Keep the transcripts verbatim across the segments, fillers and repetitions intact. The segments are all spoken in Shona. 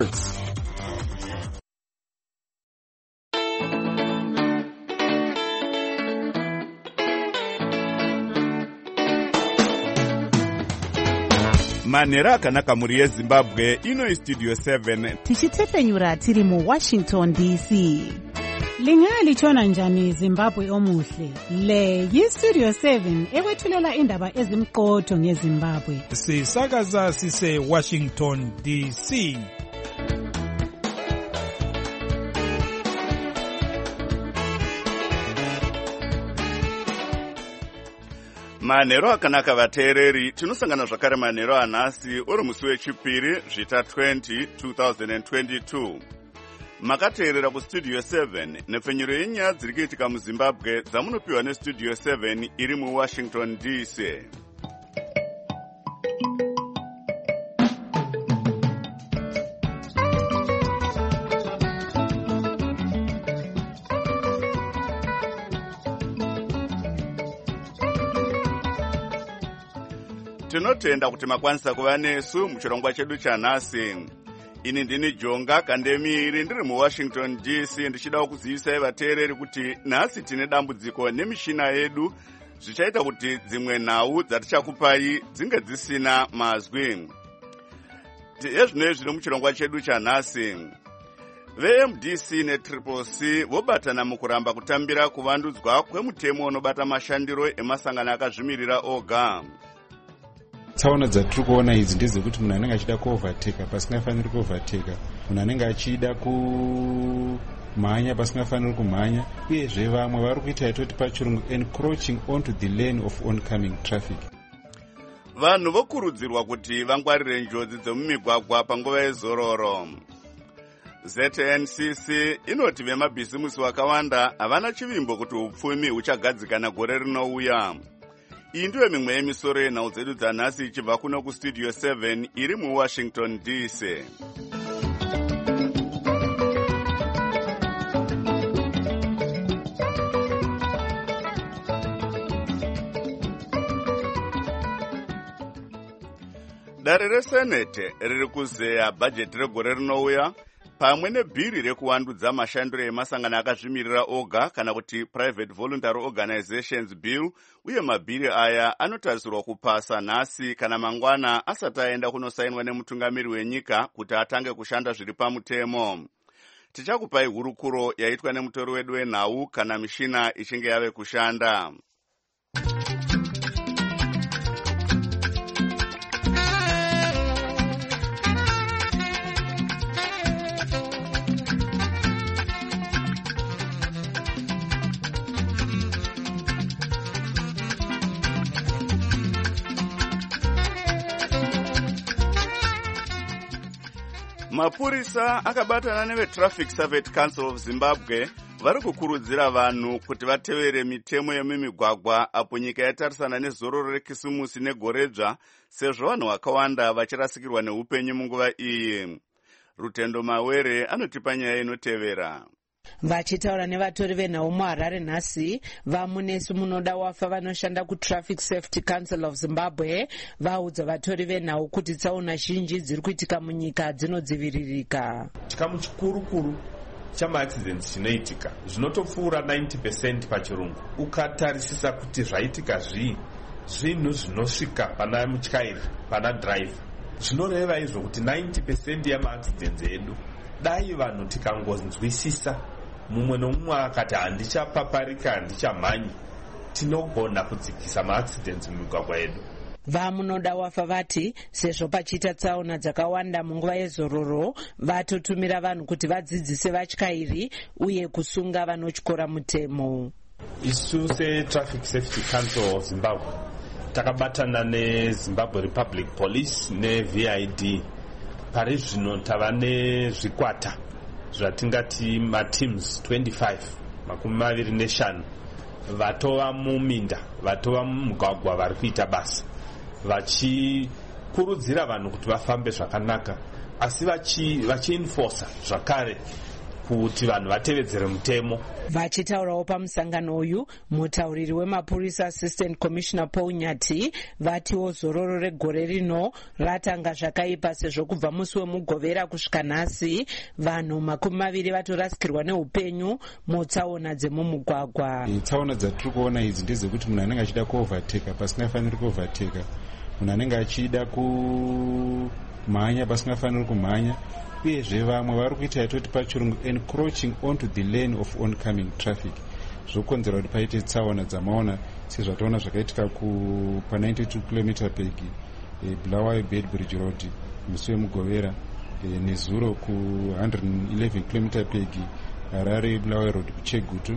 Manera akanaka muri yeZimbabwe ino Studio seven tichitefenyura tiri mu Washington D C. Lingalitshona njani Zimbabwe omuhle? Le yiStudio seven ekwethulela indaba ezimqotho ngeZimbabwe. Sisakaza sise Washington D C. Manero akanaka vateereri, tinosangana zvakare manero anhasi uri musi wechipiri zvita twenty twenty twenty-two. Makateerera kuStudio seven nepfenyuro yenyaya dziri kuitika muZimbabwe dzamunopiwa neStudio seven iri muWashington D C. Tinotenda kuti makwanisa kuva nesu muchirongwa chedu chanhasi. Ini ndini Jonga Kandemiri ndiri muWashington D C ndichida kuzivisai vateereri kuti nhasi tine dambudziko nemishina yedu zvichaita kuti dzimwe nhau dzatichakupai dzinge dzisina mazwi. Ezvino zviri muchirongwa chedu chanhasi. V-M D C ne-Triple C vobatana mukuramba kutambira kuvandudzwa kwemutemo unobata mashandiro emasangano akazvimirira oga. Tsaona dzatiri kuona idzi ndezekuti munhu anenge achida kuovateka pasingafaniri kuovateka, munhu anenge achida kumhanya pasingafaniri kumhanya, uyezve vamwe vari kuita itoti pachirungu encroaching onto the lane of oncoming traffic. Vanhu vokurudzirwa kuti vangwarire njodzi dzemumigwagwa panguva yezororo. Z N C C inoti vemabhisimusi vakawanda havana chivimbo kuti upfumi huchagadzikana gore rinouya. Iyi ndiyo mimwe yemisoro yenhau dzedu dzanhasi ichibva kuno kuStudio seven iri muWashington D C. Dare reSenate riri kuzeya bhajeti regore rinouya pamwe nebhiri rekuvandudza mashandiro emasangano akazvimirira oga kana kuti Private Voluntary Organizations Bill, uye mabhiri aya anotarisirwa kupasa nhasi kana mangwana asati aenda kunosainwa nemutungamiri wenyika kuti atange kushanda zviri pamutemo. Tichakupai hurukuro yaitwa nemutori wedu wenhau kana mishina ichinge yave kushanda. Mapurisa akabatana neveTraffic Service Council of Zimbabwe vari kukurudzira vanhu kuti vatevere mitemo yemumigwagwa apo nyika yatarisana nezororo rekisimusi negoredzva, sezvo vanhu vakawanda vachirasikirwa neupenyu munguva iyi. Rutendo Mawere anotipa nyaya inotevera. Vachitaura nevatori venhau muHarare nhasi, vamunesi munoda wafa vanoshanda kuTraffic Safety Council of Zimbabwe vaudza vatori venhau kuti tsaona zhinji dziri kuitika munyika dzinodziviririka. Chikamu chikuru-kuru chamaaccidents chinoitika zvinotopfuura ninety percent pachirungu. Ukatarisisa kuti zvaitika zvii, zvinhu zvinosvika pana mutyairi, pana driver. Zvinoreva izvo kuti ninety percent yamaaccidents edu dai vanhu tikangonzwisisa, mumwe nomumwe akati handichapaparika handichamhanyi, tinogona kudzikisa maaccidents mumigwagwa yedu. Vamunoda wafa vati sezvo pachiita tsaona dzakawanda munguva yezororo, vatotumira vanhu kuti vadzidzise vatyairi uye kusunga vanotyora mutemo. Isu seTraffic Safety Council of Zimbabwe takabatana neZimbabwe Republic Police neV I D. Pari zvino tava nezvikwata zvatingati mateams twenty-five, makumi maviri neshanu, vatova muminda, vatova mumugwagwa vari kuita basa, vachikurudzira vanhu kuti vafambe zvakanaka, asi vachienforsa zvakare kuti vanhu vatevedzere mutemo. Vachitaurawo pamusangano uyu, mutauriri wemapurisa Assistant Commissioner Paul Nyati vatiwo zororo regore rino ratanga zvakaipa sezvo kubva musi wemugovera kusvika nhasi vanhu makumi maviri vatorasikirwa neupenyu mutsaona dzemumugwagwa. Tsaona dzatiri kuona idzi ndezekuti munhu anenge achida kuovateka pasingafaniri kuovateka, munhu anenge achida kumhanya pasingafaniri kumhanya, uyezve vamwe vari kuita yatoti pachirungu encroaching onto the lane of oncoming traffic, zvokonzera kuti paite tsaona dzamaona sezvataona zvakaitika pa ninety-two kilometer peg Bulawayo Bedbridge Road musi wemugovera, nezuro ku one hundred eleven kilometer peg Harare Bulawayo Road kuChegutu,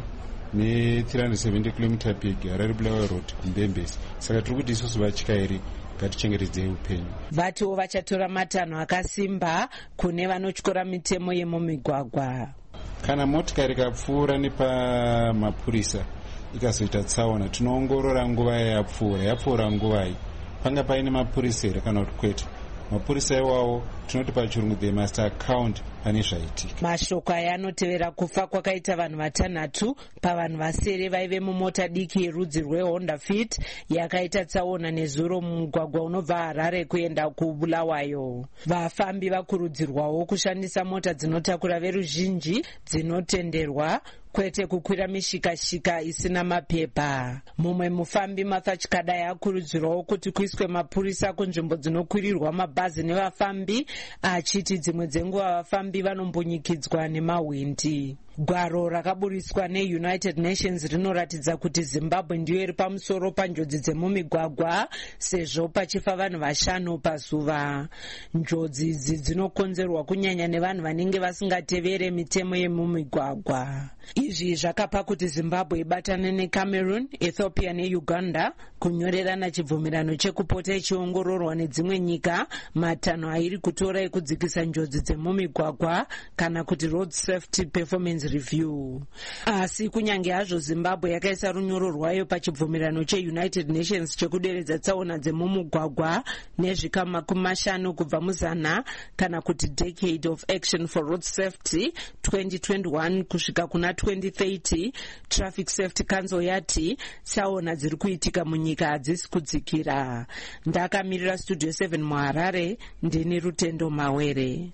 ne three hundred seventy kilometer peg Harare Bulawayo Road kuMbembezi. Saka tiri kuti isusu vatyairi ngatichengetedzei upenyu. Vatiwo vachatora matanho akasimba kune vanotyora mitemo yemumigwagwa. Kana motikari ikapfuura nepamapurisa ikazoita tsaona, tinoongorora nguva yapfuura yapfuura nguvai, panga paine mapurisa here kana kuti kwete. Mapurisa iwawo tinoti pachirungu they must account pane zvaitika. Mashoko aya anotevera kufa kwakaita vanhu vatanhatu pavanhu vasere vaive mumota diki yerudzi rweHonda Fit yakaita tsaona nezuro mumugwagwa unobva Harare kuenda kuBulawayo. Vafambi vakurudzirwawo kushandisa mota dzinotakura veruzhinji dzinotenderwa, kwete kukwira mishikashika isina mapepa. Mumwe mufambi Martha Chikadai akurudzirwawo kuti kuiswe mapurisa kunzvimbo dzinokwirirwa mabhazi nevafambi, achiti dzimwe dzenguva vafambi vanombunyikidzwa nemahwindi. Gwaro rakaburiswa neUnited Nations rinoratidza kuti Zimbabwe ndiyo iri pamusoro panjodzi dzemumigwagwa sezvo pachifa vanhu vashanu pazuva. Njodzi idzi dzinokonzerwa kunyanya nevanhu vanenge vasingatevere mitemo yemumigwagwa. Izvi zvakapa kuti Zimbabwe ibatane neCameroon, Ethiopia neUganda kunyorerana chibvumirano chekupota ichiongororwa nedzimwe nyika matanho airi kutora ekudzikisa njodzi dzemumigwagwa kana kuti Road Safety Performance Review. Asi kunyange hazvo Zimbabwe yakaisa runyoro rwayo pachibvumirano cheUnited Nations chekuderedza tsaona dzemumugwagwa nezvikamu makumi mashanu kubva muzana kana kuti Decade of Action for Road Safety twenty twenty-one kusvika kuna twenty thirty, Traffic Safety Council yati tsaona dziri kuitika munyika hadzisi kudzikira. Ndakamirira Studio seven muHarare, ndini Rutendo Mawere.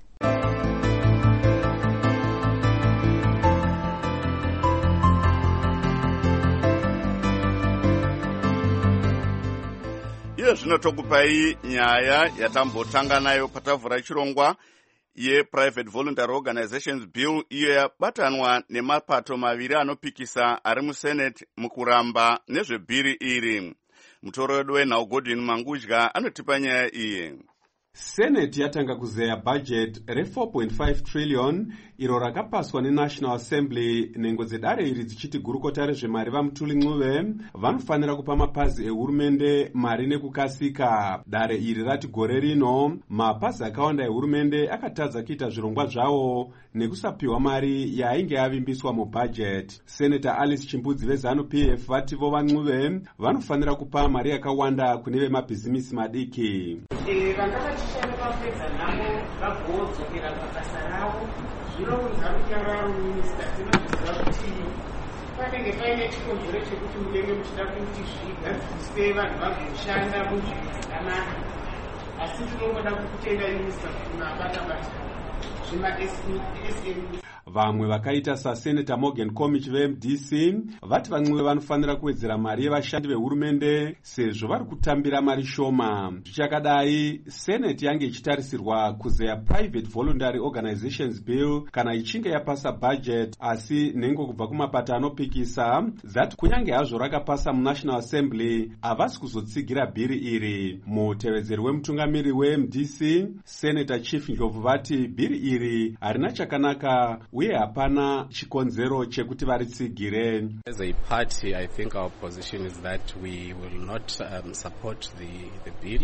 Iyo zvinotokupai nyaya yatambotanga nayo patavhura chirongwa ye-Private Voluntary Organizations Bill, iyo yabatanwa nemapato maviri anopikisa ari muSenate mukuramba nezvebhiri iri. Mutoro wedu wenhau Godwin Mangudya anotipa nyaya iyi. Senate yatanga kuzeya budget re four point five trillion iro rakapaswa neNational Assembly nengo dzedare iri dzichiti gurukota rezvemari vaMutuli Ncube vanofanira kupa mapazi ehurumende mari nekukasika. Dare iri rati gore rino mapazi akawanda ehurumende akatadza kuita zvirongwa zvawo nekusapiwa mari yainge yavimbiswa mubudget. Senator Alice Chimbudzi veZanu-P F vati vo vaNcube vanofanira kupa mari yakawanda kune vemabhizimisi madiki. Vangavachishanda vapedza navo vagodzokera pabasa ravo, zvinounza kuti avaminista dzinozviziva kuti panenge paine chikonzero chekuti munenge muchida kuti zvigadziswe vanhu vagoshanda munzvimbo dzakanaka, asi tinongoda kutenda minista kuti mabata bata zvema-S M. Vamwe vakaita saSenator Morgan Komich veM D C vati vaNcube vanofanira kuwedzera mari yevashandi vehurumende sezvo vari kutambira mari shoma. Zvichakadai, Senate yange ichitarisirwa kuzeya Private Voluntary Organizations Bill kana ichinge yapasa budget, asi nhengo kubva kumapato anopikisa dzati kunyange hazvo rakapasa muNational Assembly havasi kuzotsigira bhiri iri. Mutevedzeri wemutungamiri weM D C, Senator Chief Ndlovu vati bhiri iri harina chakanaka uye hapana chikonzero chekuti varitsigire. As a party, I think our position is that we will not um, support the, the bill,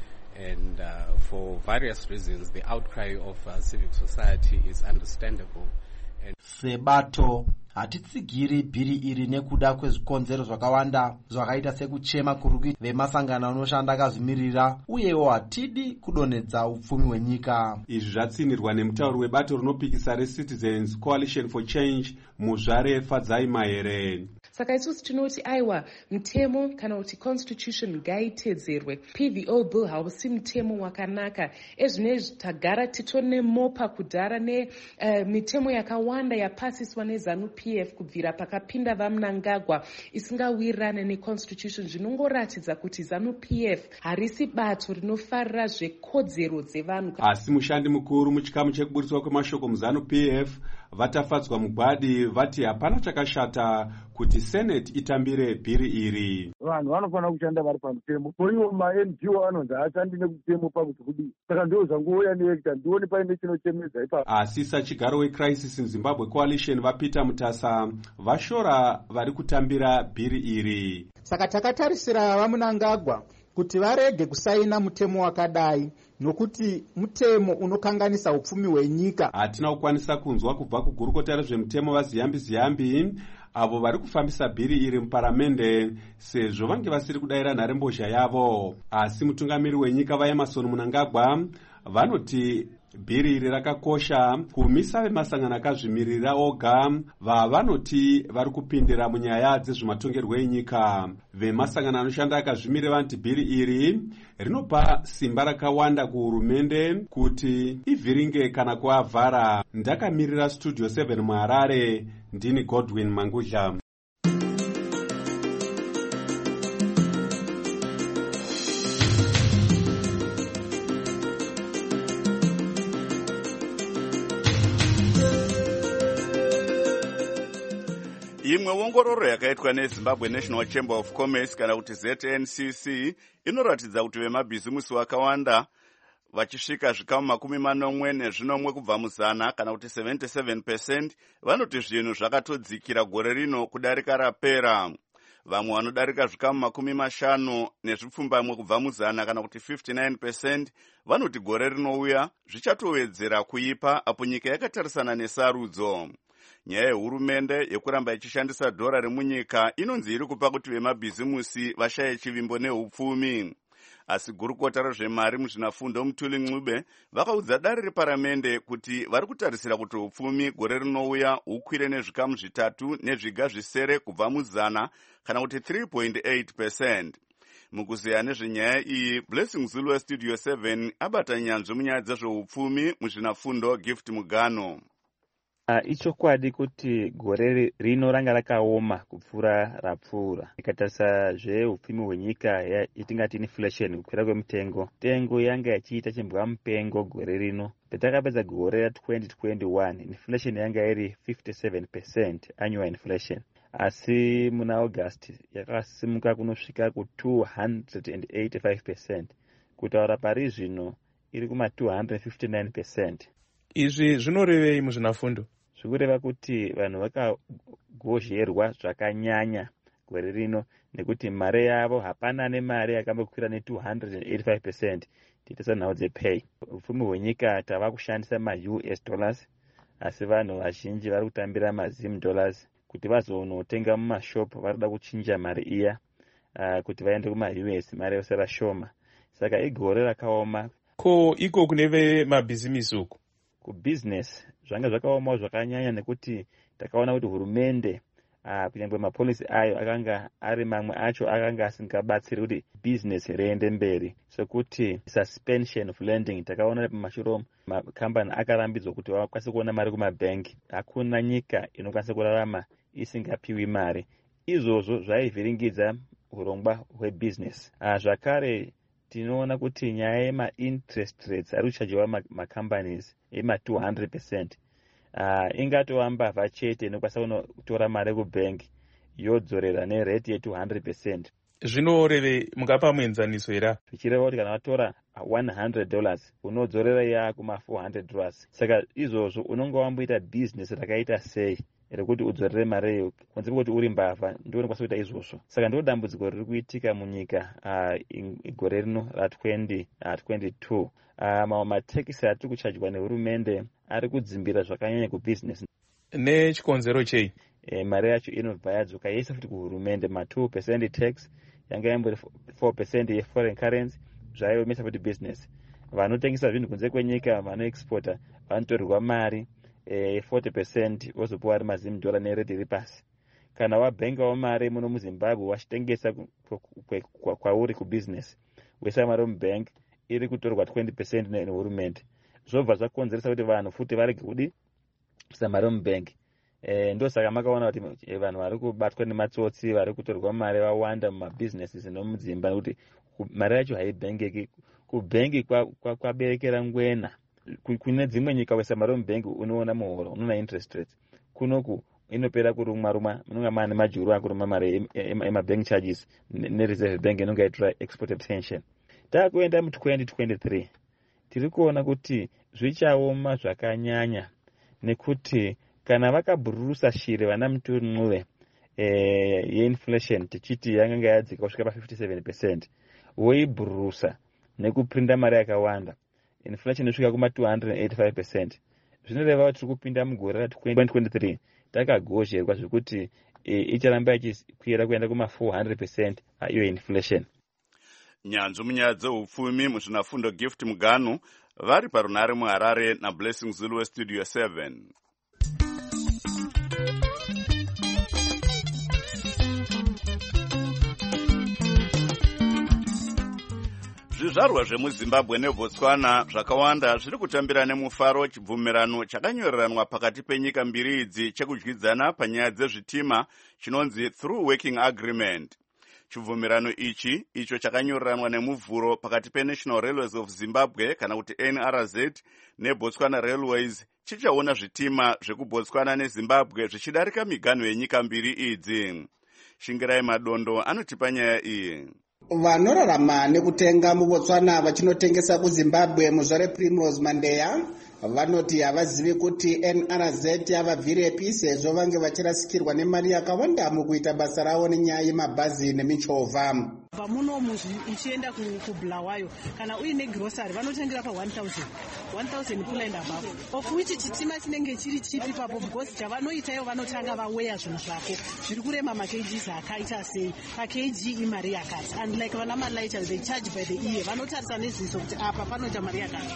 and uh, for various reasons the outcry of uh, civic society is understandable. Sebato hatitsigiri bhiri iri nekuda kwezvikonzero zvakawanda zvakaita sekuchema kuri kuita vemasangano anoshanda akazvimirira, uyewo hatidi kudonhedza upfumi hwenyika. Izvi zvatsinirwa nemutauri webato rinopikisa reCitizens Coalition for Change Muzvare Fadzai Mahere. Saka isusu tinoti aiwa mutemo kana kuti constitution ngaitedzerwe. P V O bill hausi mutemo wakanaka. Ezvinezvi tagara titonemopa kudhara ne uh, mitemo yakawanda yapasiswa neZANU P F kubvira pakapinda vaMnangagwa isingawirirane neconstitution, zvinongoratidza kuti ZANU P F harisi bato rinofarira zvekodzero dzevanhu. Asi mushandi mukuru muchikamu chekuburiswa kwemashoko muZANU P F vatafadzwa mugwadi vati hapana chakashata kuti Senate itambire bhiri iri. Vanhu vanofanira kushanda vari pamutemo. Koiwo ma-M G O anonzi haashandi nekutemo pakuti kudii. Saka ndiwo zvangouya neekta ndione paine chinochemedza ipapo. Asi sachigaro weCrisis in Zimbabwe Coalition vaPeter Mutasa vashora vari kutambira bhiri iri. Saka takatarisira vaMnangagwa kuti varege kusaina mutemo wakadai, nokuti mutemo unokanganisa upfumi hwenyika. Hatina kukwanisa kunzwa kubva kugurukota rezvemutemo vaZiyambi Ziyambi avo vari kufambisa bhiri iri muparamende sezvo vange vasiri kudayira nharembozha yavo. Asi mutungamiri wenyika vaEmerson Mnangagwa vanoti bhiri iri rakakosha kumisa vemasangano akazvimirira oga vavanoti vari kupindira munyaya dzezvematongerwo enyika. Vemasangano anoshanda akazvimirira vanoti bhiri iri rinopa simba rakawanda kuhurumende kuti ivhiringe kana kuavhara. Ndakamirira Studio seven muHarare, ndini Godwin Mangudla. Imwe ongororo yakaitwa neZimbabwe National Chamber of Commerce kana kuti Z N C C inoratidza kuti vemabhizimusi vakawanda vachisvika zvikamu makumi manomwe nezvinomwe kubva muzana kana kuti seventy-seven percent vanoti zvinhu zvakatodzikira gore rino kudarika rapera. Vamwe vanodarika zvikamu makumi mashanu nezvipfumbamwe kubva muzana kana kuti fifty-nine percent vanoti gore rinouya zvichatowedzera kuipa apo nyika yakatarisana nesarudzo. Nyaya yehurumende yekuramba ichishandisa dhora remunyika inonzi iri kupa kuti vemabhizimusi vashaye chivimbo neupfumi. Asi gurukota rezvemari muzvinafundo Mutuli Ncube vakaudza dare reparamende kuti vari kutarisira kuti upfumi gore rinouya ukwire nezvikamu zvitatu nezviga zvisere kubva muzana kana kuti three point eight percent. Mukuzeya nezvenyaya iyi, Blessing Zulu weStudio seven abata nyanzvi munyaya dzezveupfumi muzvinafundo Gift Mugano. Uh, ichokwadi kuti gore rino ranga rakaoma kupfuura rapfuura. Ikatarisa zveupfumi hwenyika yatingati inflation, kukwira kwemitengo, tengo yanga yachiita chimbwa mupengo gore rino. Patakapedza gore ra-twenty twenty-one inflation yanga iri fifty-seven percent annual inflation. Asi muna August yakasimuka kunosvika ku two hundred eighty-five percent. Kutaura pari zvino iri kuma two hundred fifty-nine percent. Izvi zvinorevei muzvinafundo? Zvikureva kuti vanhu vakagozherwa zvakanyanya gore rino nekuti mari yavo hapana nemari yakambokwira ne two hundred eighty-five percent tiitisa nhau dzepay. Upfumi hwenyika tava kushandisa ma-U S dollars, asi vanhu vazhinji vari kutambira ma-Zim dollars kuti vazonotenga mumashop varikuda kuchinja mari iya uh, kuti vaende kuma-U S mari yosara shoma. Saka igore rakaoma. Ko iko kune vemabhizimisi uku? Kubusiness zvanga zvakaoma zvakanyanya nekuti takaona kuti hurumende uh, kunyangwe mapolisi ayo akanga ari mamwe acho akanga asingabatsiri kuti business riende mberi, sokuti suspension of lending takaona pamashuro makambani akarambidzwa kuti vakwanise kuona mari kumabhengi. Hakuna nyika inokwanisa kurarama isingapiwi mari. Izvozvo zvaivhiringidza urongwa hwebusiness. Uh, zvakare tinoona kuti nyaya yema-interest rates ari kuchajiwa macompanies ema two hundred percent. Uh, ingatova mbavha chete inokwanisa kutora mari kubhengi yodzorera nerate ye two hundred percent. Zvinoreve mungapa muenzaniso here? Zvichireva kuti kana watora one hundred dollars unodzorera ya kuma four hundred dollars. Saka izvozvo unonga wamboita business rakaita sei rekuti udzorere mari iyo kunze kwekuti uri mbavha ndiwo unokwanisa kuita izvozvo. Saka ndiro dambudziko riri kuitika munyika uh, gore rino ra-twenty twenty-two. Uh, mamwe matekisi atiri kuchajwa nehurumende ari kudzimbira zvakanyanya kubusiness. Nechikonzero chei? e, mari yacho inobva yadzoka yese futi kuhurumende. ma two percent tax yanga yambori four percent yeforeign currency zvaiomesa futi business. Vanotengesa zvinhu kunze kwenyika, vanoexporta vanotorerwa mari e, forty percent vozopiwa ari mazimudhora nereti iri pasi. Kana wabhengawo mari muno muZimbabwe wachitengesa kwauri kubusiness, wesa mari mubank iri kutorwa twenty percent nehurumende, zvobva zvakonzeresa kuti vanhu futi varege kudi kuisa mari mubank. E, ndosaka makaona kuti vanhu vari kubatwa nematsotsi, vari kutorwa mari vawanda mumabusinesses nomudzimba, nekuti mari yacho haibhengeki. Kubhengi kwaberekera kwa, kwa ngwena. Kune dzimwe nyika wesa mari mubhengi unoona muhoro, unoona interest rates. Kunoku inopera kurumwa rumwa, munonga mane majuru akuruma mari emabank charges nereserve bank inonga itora export attention. Takuenda mu twenty twenty-three tiri kuona kuti zvichaoma zvakanyanya, nekuti kana vakabhururusa shiri vana mutun'uve e, yeinflation tichiti yanga yadzika kusvika pa fifty-seven percent, voibhururusa nekuprinda mari yakawanda, inflation isvika kuma two hundred eighty-five percent. Zvinoreva kuti tiri kupinda mugore ra twenty twenty-three takagozherwa zvekuti e, icharamba ichikwira kuenda kuma four hundred percent iyo inflation. Nyanzvi munyaya dzeupfumi muzvinafundo Gift Muganu vari parunare muHarare naBlessing Zulu weStudio seven. Zvizvarwa zvemuZimbabwe neBotswana zvakawanda zviri kutambira nemufaro chibvumirano chakanyoreranwa pakati penyika mbiri idzi chekudyidzana panyaya dzezvitima chinonzi Through Working Agreement. Chibvumirano ichi icho chakanyoreranwa nemuvhuro pakati peNational Railways of Zimbabwe kana kuti N R Z neBotswana Railways chichaona zvitima zvekuBotswana neZimbabwe zvichidarika miganho yenyika mbiri idzi. Shingirai Madondo anotipa nyaya iyi. Vanorarama nekutenga muBotswana vachinotengesa kuZimbabwe muzvare Primrose Mandeya vanoti havazivi kuti N R Z yavabvirepi sezvo vange vachirasikirwa nemari yakawanda mukuita basa ravo nenyaya yemabhazi nemichovha. Pamunomu ichienda kuBulawayo kana uine grocery vanotengera pa one thousand one thousand kula and above, of which chitima chinenge chiri chipi papo, because chavanoita ivo vanotanga vaweya zvinhu zvako zviri kurema makgs akaita sei pakg imari yakati, and like vana malaita they charge by the ear, vanotarisa neziso kuti apa panoita mari yakati.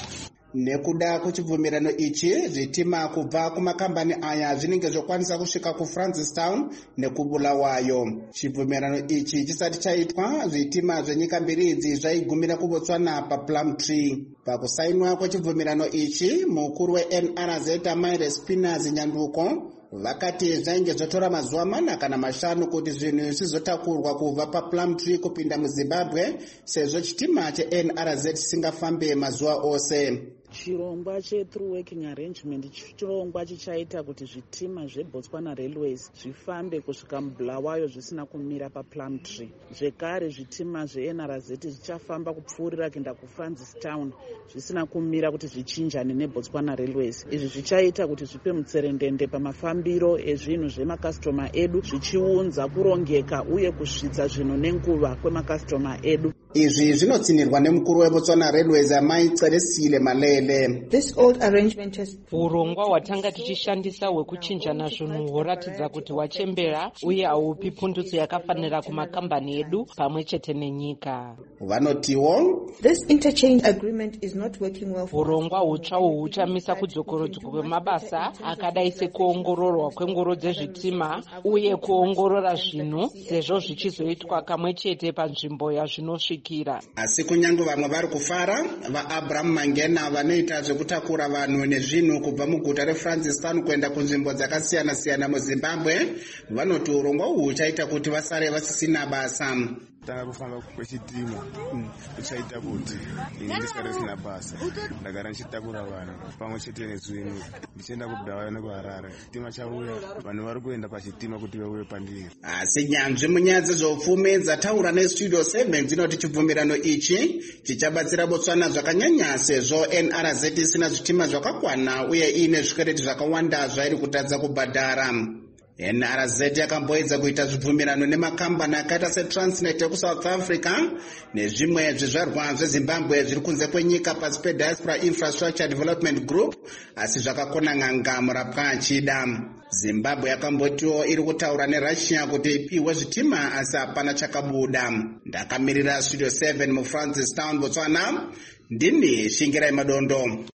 Nekuda kuchibvumirano ichi zvitima kubva kumakambani aya zvinenge zvokwanisa kusvika kuFrancistown nekubulawayo. Chibvumirano ichi chisati chaitwa zvitima zvenyika mbiri idzi zvaigumira kuBotswana paPlumtree. Pakusainwa kwechibvumirano ichi mukuru weN R Z Amaire Spinners Nyanduko vakati zvainge zvatora mazuva mana kana mashanu kuti zvinhu zvizotakurwa kubva paPlumtree kupinda muZimbabwe sezvo chitima cheN R Z chisingafambe mazuva ose. Chirongwa che-through working arrangement chirongwa chichaita kuti zvitima zveBotswana Railways zvifambe kusvika muBulawayo zvisina kumira paPlumtree. Zvekare zvitima zveN R Z zvichafamba kupfuurira kuenda kuFrancistown zvisina kumira kuti zvichinjane neBotswana Railways. Izvi zvichaita kuti zvipe mutserendende pamafambiro ezvinhu zvemakastoma edu, zvichiunza kurongeka uye kusvitsa zvinhu nenguva kwemakastoma edu. Izvi zvinotsinirwa nemukuru weBotswana Railways Amai Tseresile Malele. This old arrangement has urongwa hwatanga tichishandisa hwekuchinjana zvinhu hworatidza kuti hwachembera uye haupi pundutso yakafanira kumakambani edu pamwe chete nenyika. Vanotiwo this interchange agreement is not working well. Urongwa hutsvawo huchamisa kudzokorodzwa kwemabasa akadai sekuongororwa kwengoro dzezvitima uye kuongorora zvinhu sezvo zvichizoitwa kamwe chete panzvimbo yazvinosvikira. Asi kunyange vamwe vari kufara, vaAbraham Mangena vanoita zvekutakura vanhu nezvinhu kubva muguta reFrancistown kuenda kunzvimbo dzakasiyana siyana muZimbabwe vanoti urongwa uhu huchaita kuti vasare vasisina basa. Tanga kufamba kwechitima kuchaita kuti ini ndisare sina basa, ndagara ndichitakura vanhu pamwe chete nezvinhu ndichienda kuBulawayo nekuHarare. Chitima chauya, vanhu vari kuenda pachitima kuti vauye pandiri. Asi nyanzvi munyaya dzezveupfumi dzataura neStudio seven dzinoti chibvumirano ichi chichabatsira Botswana zvakanyanya sezvo N R Z isina zvitima zvakakwana uye ine zvikwereti zvakawanda zvairi kutadza kubhadhara. N R Z yakamboedza kuita zvibvumirano nemakambani akaita seTransnet ekusouth Africa nezvimwe zvizvarwa zveZimbabwe zviri kunze kwenyika pasi peDiaspora Infrastructure Development Group, asi zvakakona n'anga murapwa achida. Zimbabwe yakambotiwo iri kutaura neRussia kuti ipiwe zvitima asi hapana chakabuda. Ndakamirira Studio seven muFrancistown, Botswana, ndini Shingirai Madondo.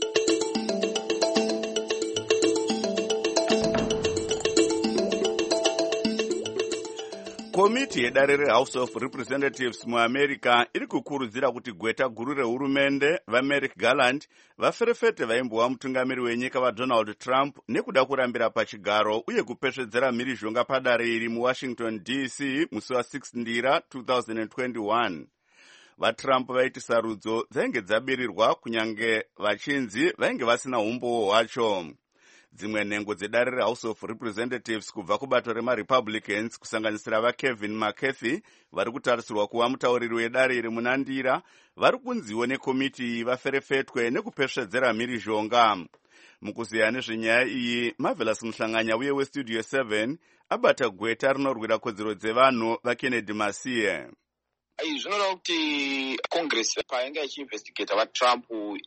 Komiti yedare reHouse of Representatives muAmerica iri kukurudzira kuti gweta guru rehurumende vaMerrick Garland vaferefete vaimbova mutungamiri wenyika vaDonald Trump nekuda kurambira pachigaro uye kupesvedzera mhirizhonga padare iri muWashington D C musi wa-six ndira two thousand twenty-one. VaTrump vaiti sarudzo dzainge dzabirirwa kunyange vachinzi vainge vasina umbowo hwacho. Dzimwe nhengo dzedare reHouse of Representatives kubva kubato remaRepublicans kusanganisira vaKevin McCarthy vari kutarisirwa kuva mutauriri wedare iri munandira vari kunziwo nekomiti iyi vaferefetwe nekupesvedzera mhirizhonga. Mukuziya nezvenyaya iyi, Marvelous Muhlanganya uye weStudio seven abata gweta rinorwira kodzero dzevanhu vaKennedy Masiye. Zvinoda kuti Congress painge ichiinvestigata vaTrump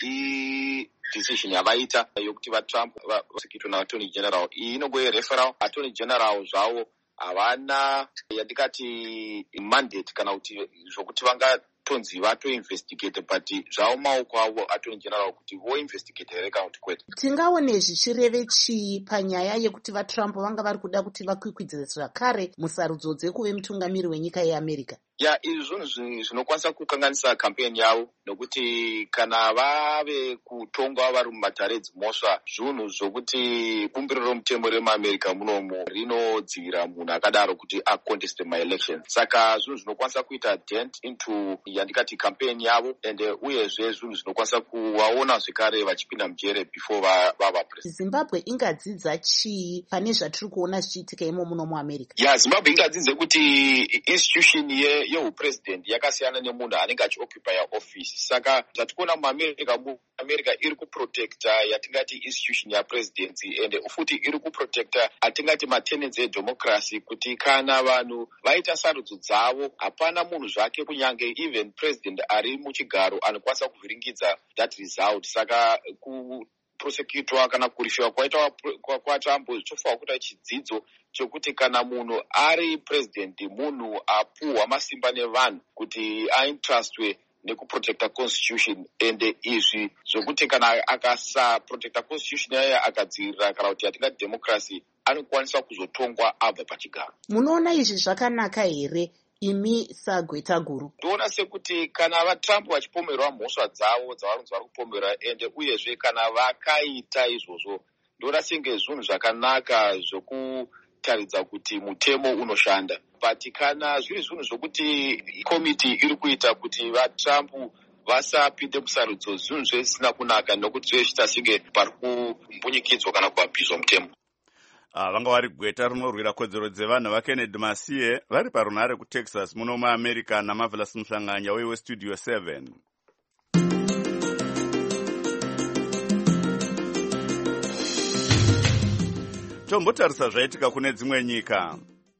i decision yavaita yokuti vaTrump vasekitwa naAttorney General inongoreferral Attorney General zvavo havana yandikati mandate kana kuti zvokuti vangatonzi vatoinvestigate, but zvavo maoko avo Attorney General kuti voinvestigate here kana kuti kwete. Tingaone zvichireve chii panyaya yekuti vaTrump vanga vari kuda kuti vakwikwidzire zvakare musarudzo dzekuve mutungamiri wenyika yeAmerica? Ya, izvi zvinhu zvinokwanisa kukanganisa kampeni yavo, nokuti kana vave kutonga vari mumatare dzimhosva, zvinhu zvokuti bumbiro romutemo remuAmerica munomu rinodzivira munhu akadaro kuti aconteste maelection. Saka zvinhu zvinokwanisa kuita dent into yandikati kampeni yavo, ende uyezve zvinhu zvinokwanisa kuvaona zvekare vachipinda mujere before vava president. Zimbabwe ingadzidza chii pane zvatiri kuona zvichiitika imo muno muAmerica? Ya, Zimbabwe ingadzidze kuti institution ye yehupresident yakasiyana nemunhu anenge achioccupya office. Saka zvatikuona muAmerica, muAmerica iri kuprotecta yatingati institution yapresidency, ende futi iri kuprotecta atingati matenets edemocracy, kuti kana vanhu vaita sarudzo dzavo hapana munhu zvake kunyange even president ari muchigaro anokwanisa kuvhiringidza that result. Saka ku prosecutwa kana kurifiwa kwaita kwaTrump zvichofanira kuita chidzidzo chokuti kana munhu ari president munhu apuhwa masimba nevanhu kuti aintrustwe nekuprotecta constitution, ende izvi zvokuti kana akasaprotecta constitution yayo akadzivirira kana kuti atingati democracy anokwanisa kuzotongwa abva pachigaro. Munoona izvi zvakanaka here imi sagweta guru? Ndoona sekuti kana vaTrump vachipomerwa mhosva dzavo dzavanonzi vari kupomera, ende uyezve kana vakaita izvozvo, ndoona senge zvinhu zvakanaka zvokutaridza kuti mutemo unoshanda. But kana zviri zvinhu zvokuti komiti iri kuita kuti vaTrump vasapinde musarudzo, zvinhu zvisina kunaka, nokuti zvichita senge pari kumbunyikidzwa kana kuabhizwa mutemo. Uh, vanga vari gweta rinorwira kodzero dzevanhu vaKennedy Masiye vari parunhare kuTexas muno muAmerica naMarvelous Muhlanganya weStudio seven. Tombotarisa zvaitika kune dzimwe nyika.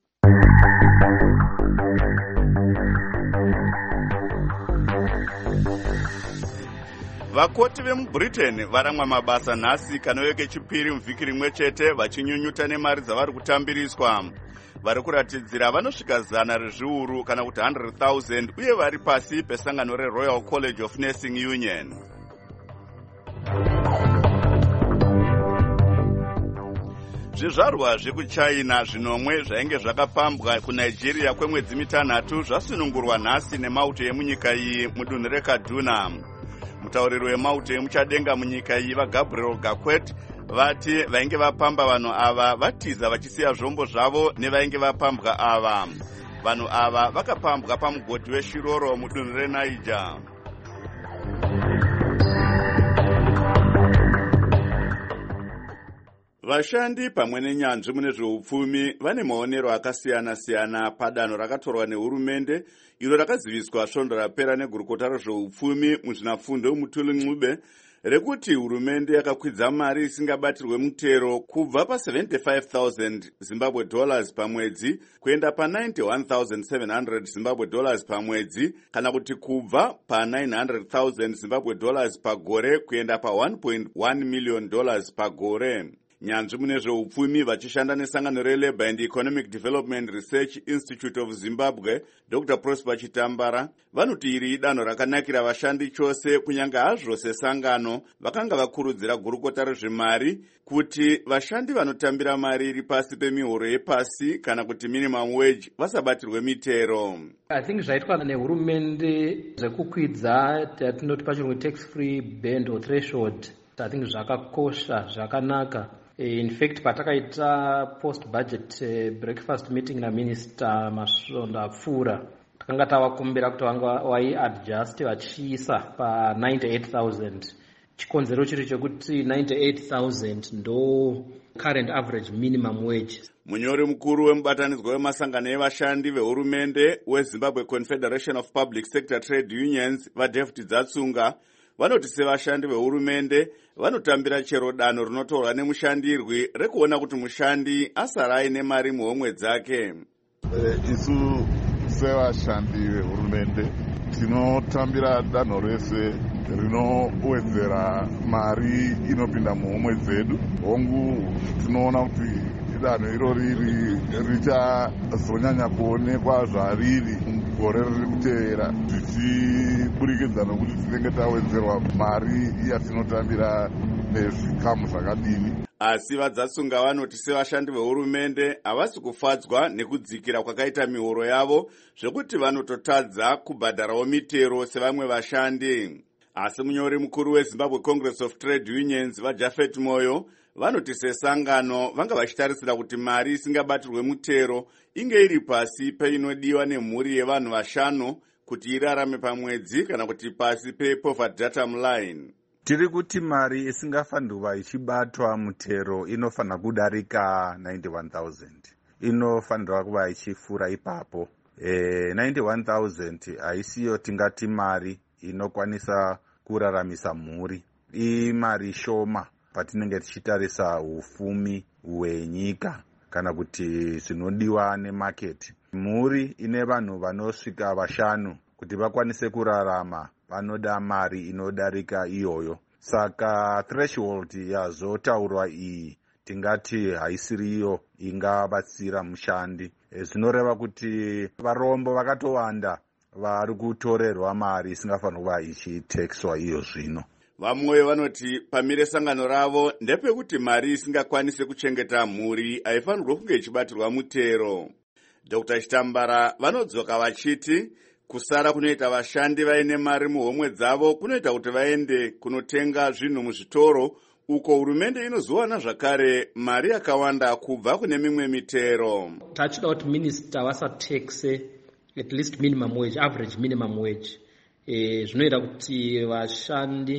Vakoti vemuBritain varamwa mabasa nhasi kana weke chipiri muvhiki rimwe chete vachinyunyuta nemari dzavari kutambiriswa. Vari kuratidzira vanosvika zana rezviuru kana kuti one hundred thousand uye vari pasi pesangano reRoyal College of Nursing Union. Zvizvarwa zvekuChina zvinomwe zvainge zvakapambwa kuNigeria kwemwedzi mitanhatu zvasunungurwa nhasi nemauto emunyika iyi mudunhu reKaduna. Mutauriri wemauto emuchadenga munyika iyi vaGabriel Gakwet vati vainge vapamba vanhu ava vatiza vachisiya zvombo zvavo nevainge vapambwa ava. Vanhu ava vakapambwa pamugodhi weShiroro mudunhu reNiger. Vashandi pamwe nenyanzvi mune zveupfumi vane maonero akasiyana-siyana padanho rakatorwa nehurumende iro rakaziviswa svondo rapera negurukota rezveupfumi muzvinafundo Mutuli Ncube rekuti hurumende yakakwidza mari isingabatirwe mutero kubva pa seventy-five thousand Zimbabwe dollars pamwedzi kuenda pa ninety-one thousand seven hundred Zimbabwe dollars pamwedzi, kana kuti kubva pa nine hundred thousand Zimbabwe dollars pagore kuenda pa one point one million dollars pagore. Nyanzvi mune zveupfumi vachishanda nesangano reLabour and Economic Development Research Institute of Zimbabwe, Doctor Prosper Chitambara, vanoti iri idanho rakanakira vashandi chose, kunyange hazvo sesangano vakanga vakurudzira gurukota rezvemari kuti vashandi vanotambira mari iri pasi pemihoro yepasi kana kuti minimum wage vasabatirwe mitero. I think zvaitwa nehurumende zvekukwidza tinoti pachirungu tax free band or threshold, I think zvakakosha, zvakanaka. In fact, patakaita post budget breakfast meeting na minister Masvondo apfuura, takanga tavakumbira kuti vanga vai adjust vachiisa pa ninety-eight thousand. Chikonzero chiri chekuti ninety-eight thousand ndo current average minimum wage. Munyori mukuru wemubatanidzwa wemasangano evashandi vehurumende weZimbabwe Confederation of Public Sector Trade Unions vaDavid Dzatsunga vanoti sevashandi vehurumende vanotambira chero danho rinotorwa nemushandirwi rekuona kuti mushandi asara aine mari muhomwe dzake. Isu sevashandi vehurumende tinotambira danho rese rinowedzera mari inopinda muhomwe dzedu. Hongu tinoona kuti danho irori richazonyanya kuonekwa zvariri gore riri kutevera, tichiburikidza nokuti tinenge tawedzerwa mari yatinotambira nezvikamu zvakadini. Asi vaDzatsunga vanoti sevashandi vehurumende havasi kufadzwa nekudzikira kwakaita mihoro yavo, zvekuti vanototadza kubhadharawo mitero sevamwe vashandi. Asi munyori mukuru weZimbabwe Congress of Trade Unions vaJafet Moyo vanoti sesangano vanga vachitarisira kuti mari isingabatirwe mutero inge iri pasi peinodiwa nemhuri yevanhu vashanu kuti irarame pamwedzi kana kuti pasi pepoverty datum line. Tiri kuti mari isingafanirwa ichibatwa mutero inofanira kudarika ninety-one thousand. Inofanirwa kuva ichifura ipapo. E, ninety-one thousand haisiyo tingati mari inokwanisa kuraramisa mhuri. Imari shoma patinenge tichitarisa ufumi hwenyika kana kuti zvinodiwa nemarket. Mhuri ine vanhu vanosvika vashanu kuti vakwanise kurarama vanoda mari inodarika iyoyo. Saka threshold yazotaurwa iyi tingati haisiriyo ingabatsira mushandi. E, zvinoreva kuti varombo vakatowanda vari kutorerwa mari isingafanira kuva ichitekswa iyo zvino. Vamwe vanoti pamire sangano ravo ndepekuti mari isingakwanise kuchengeta mhuri haifanirwa kunge ichibatirwa mutero. Doctor Chitambara vanodzoka vachiti kusara kunoita vashandi vaine mari muhomwe dzavo kunoita kuti vaende kunotenga zvinhu muzvitoro, uko hurumende inozowana zvakare mari yakawanda kubva kune mimwe mitero. Tachida kuti minister vasatexe at least minimum wage, average minimum wage. E, zvinoita kuti vashandi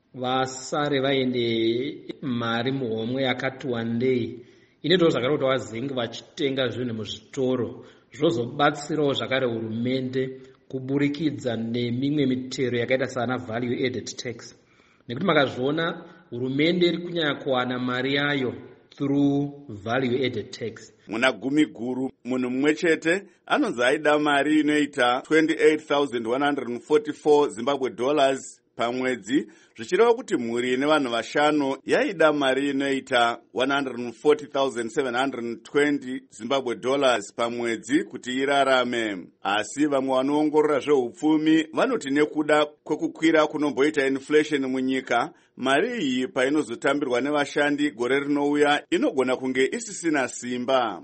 vasare vaine mari muhomwe yakati wandei. Inoitawo zvakare kuti vazengi vachitenga zvinhu muzvitoro zvozobatsirawo zvakare hurumende kuburikidza nemimwe mitero yakaita sana value added tax. Nekuti makazviona hurumende iri kunyanya kuwana mari yayo through value added tax. Muna gumi guru munhu mumwe chete anonzi aida mari inoita twenty-eight thousand one hundred forty-four Zimbabwe dollars pamwedzi, zvichireva kuti mhuri ine vanhu vashanu yaida mari inoita one hundred forty thousand seven hundred twenty Zimbabwe dollars pamwedzi kuti irarame. Asi vamwe vanoongorora zveupfumi vanoti nekuda kwekukwira kunomboita inflation munyika, mari iyi painozotambirwa nevashandi gore rinouya inogona kunge isisina simba.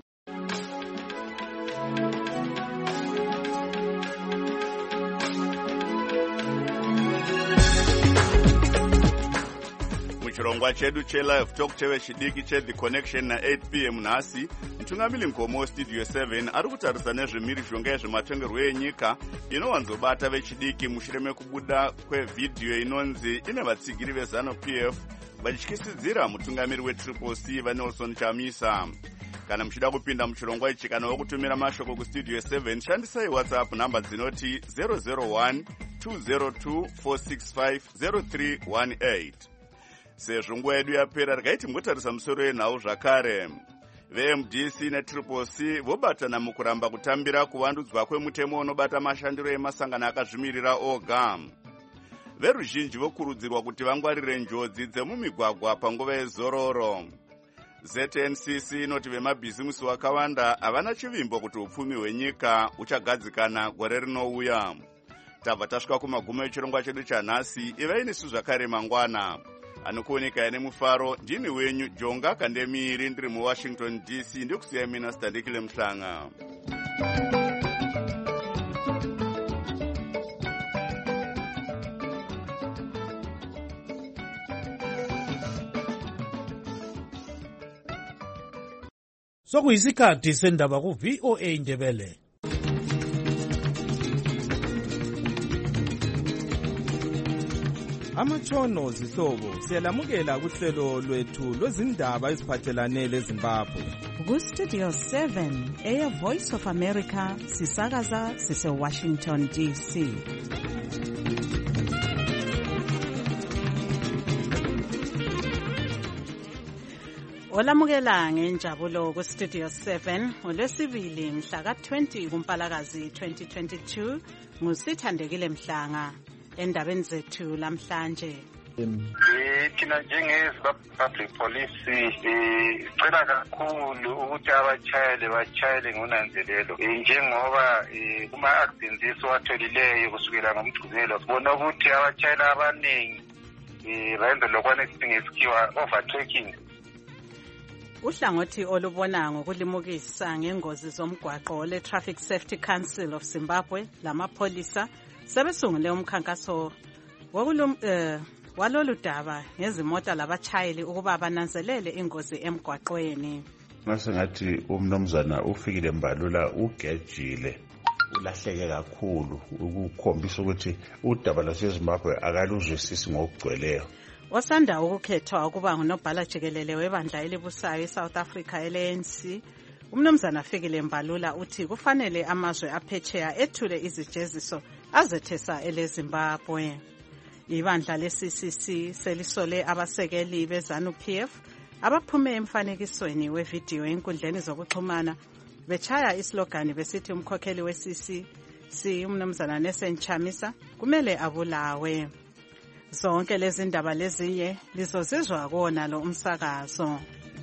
Chirongwa chedu che-live talk chevechidiki che-The Connection na eight p m nhasi, mutungamiri Nkomo Studio seven ari kutarisa nezvemhirizhonga yezvematongerwo enyika inowanzobata vechidiki mushure mekubuda kwevhidhiyo inonzi ine vatsigiri vezanu P F vachityisidzira mutungamiri weTriple C vaNelson Chamisa. Kana muchida kupinda muchirongwa ichi kana wokutumira mashoko kustudio seven, shandisai WhatsApp namba dzinoti zero zero one two zero two four six five zero three one eight. Sezvo nguva yedu yapera rikaiti mbotarisa musoro yenhau zvakare. V-M D C neTriple C vobatana mukuramba kutambira kuvandudzwa kwemutemo unobata mashandiro emasangano akazvimirira oga. Veruzhinji vokurudzirwa kuti vangwarire njodzi dzemumigwagwa panguva yezororo. Z N C C inoti vemabhizimusi vakawanda havana chivimbo kuti upfumi hwenyika uchagadzikana gore rinouya. Tabva tasvika kumagumo echirongwa chedu chanhasi. Ivai nesu zvakare mangwana. Anokuoneka ine mufaro ndini wenyu Jonga Kandemiri ndiri muWashington D C ndikusiya mina Standekile Mhlanga. Sokuyisikhathi sendaba ku V O A Ndebele. Amatshono zihlobo siyalamukela kuhlelo lwethu lwezindaba eziphathelane leZimbabwe. Ku Studio seven Air Voice of America sisakaza sise Washington D C. Olamukela ngenjabulo ku Studio seven olwesibili mhla ka twenty kuMpalakazi twenty twenty-two ngusithandekile Mhlanga. Endabeni zethu lamhlanje thina njenge-Zimbabwe Public Police sicela kakhulu ukuthi abatshayeli batshayele ngonanzelelo njengoba kuma-accidents esiwatholileyo kusukela ngomgqibelo sibona ukuthi abatshayeli abaningi bayenza lokwana esithi ngesikhiwa overtaking. Uhlangothi olubona ngokulimukisa ngengozi zomgwaqo le-Traffic Safety Council of Zimbabwe lamapholisa sebesungule umkhankaso wokulum eh walolu daba ngezimota labatshayeli ukuba bananzelele ingozi emgwaqweni. Masengathi umnomzana ufikile Mbalula ugejile ulahleke kakhulu ukukhombisa ukuthi udaba lwaseZimbabwe akaluzwisisi ngokugcweleyo. Wasanda ukukhethwa ukuba ngunobhala jikelele webandla elibusayo eSouth Africa L N C. Umnomzana Fikile Mbalula uthi kufanele amazwe aphetsheya ethule izijeziso azethesa eleZimbabwe. Ibandla le-C C C selisole abasekeli beZANU-P F abaphume emfanekisweni wevidiyo enkundleni zokuxhumana bechaya islogani besithi umkhokheli we-C C C umnomzana Nelson Chamisa kumele abulawe. Zonke lezi ndaba lezinye lizozizwa kona lo umsakazo.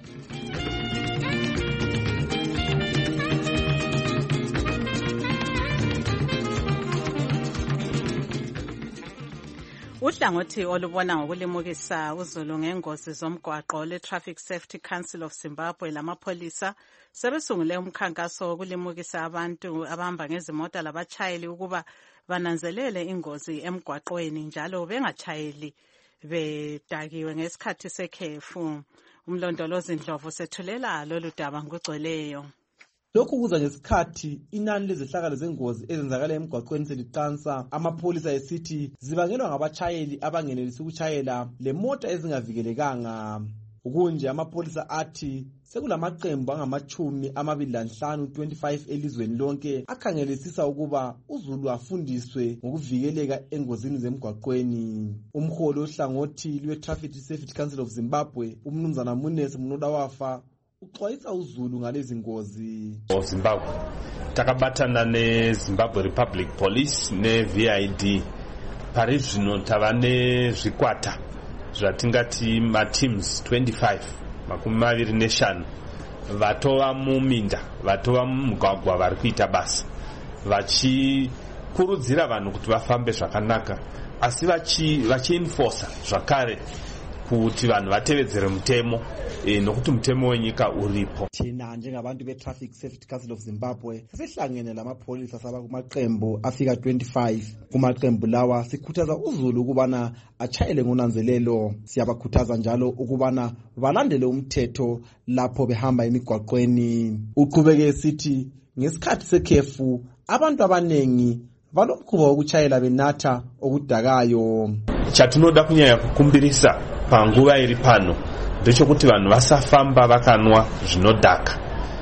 Uhlangothi olubona ngokulimukisa uzulu ngengozi zomgwaqo le-Traffic Safety Council of Zimbabwe lamapholisa sebesungule umkhankaso wokulimukisa abantu abahamba ngezimota labatshayeli ukuba bananzelele ingozi emgwaqweni njalo bengatshayeli bedakiwe ngesikhathi sekhefu. Umlondolozi Ndlovu sethulela lolu daba ngugcweleyo. Lokhu kuza ngesikhathi inani lezehlakalo zengozi ezenzakala emgwaqweni seliqansa, amapholisa esithi zibangelwa ngabatshayeli abangenelisi ukutshayela lemoto ezingavikelekanga. Ukunje amapholisa athi sekulamaqembu angamachumi amabili lanhlanu twenty-five elizweni lonke akhangelisisa ukuba uzulu afundiswe ngokuvikeleka engozini zemgwaqweni. Umholi ohlangothi lwe-Traffic Safety Council of Zimbabwe umnumzana Munesi Munodawafa uxwayisa uzulu ngalezi ngozi. Zimbabwe takabatana neZimbabwe Republic Police ne-V I D pari zvino tava nezvikwata zvatingati mateams twenty-five makumi maviri neshanu vatova muminda vatova mumugwagwa vari kuita basa vachikurudzira vanhu kuti vafambe zvakanaka asi vachienforsa zvakare kuti vanhu vatevedzere mutemo e, nokuti mutemo wenyika uripo. Thina njengabantu be-Traffic Safety Council of Zimbabwe sihlangene lamapholisa saba kumaqembu afika twenty-five. Kumaqembu lawa sikhuthaza uzulu ukubana achayele ngonanzelelo. Siyabakhuthaza njalo ukubana balandele umthetho lapho behamba emigwaqweni. Uqhubeke esithi ngesikhathi sekhefu abantu abanengi balomkhuba wokuchayela benatha okudakayo. Chatinoda kunyanya kukumbirisa panguva iri pano ndechekuti vanhu vasafamba vakanwa zvinodhaka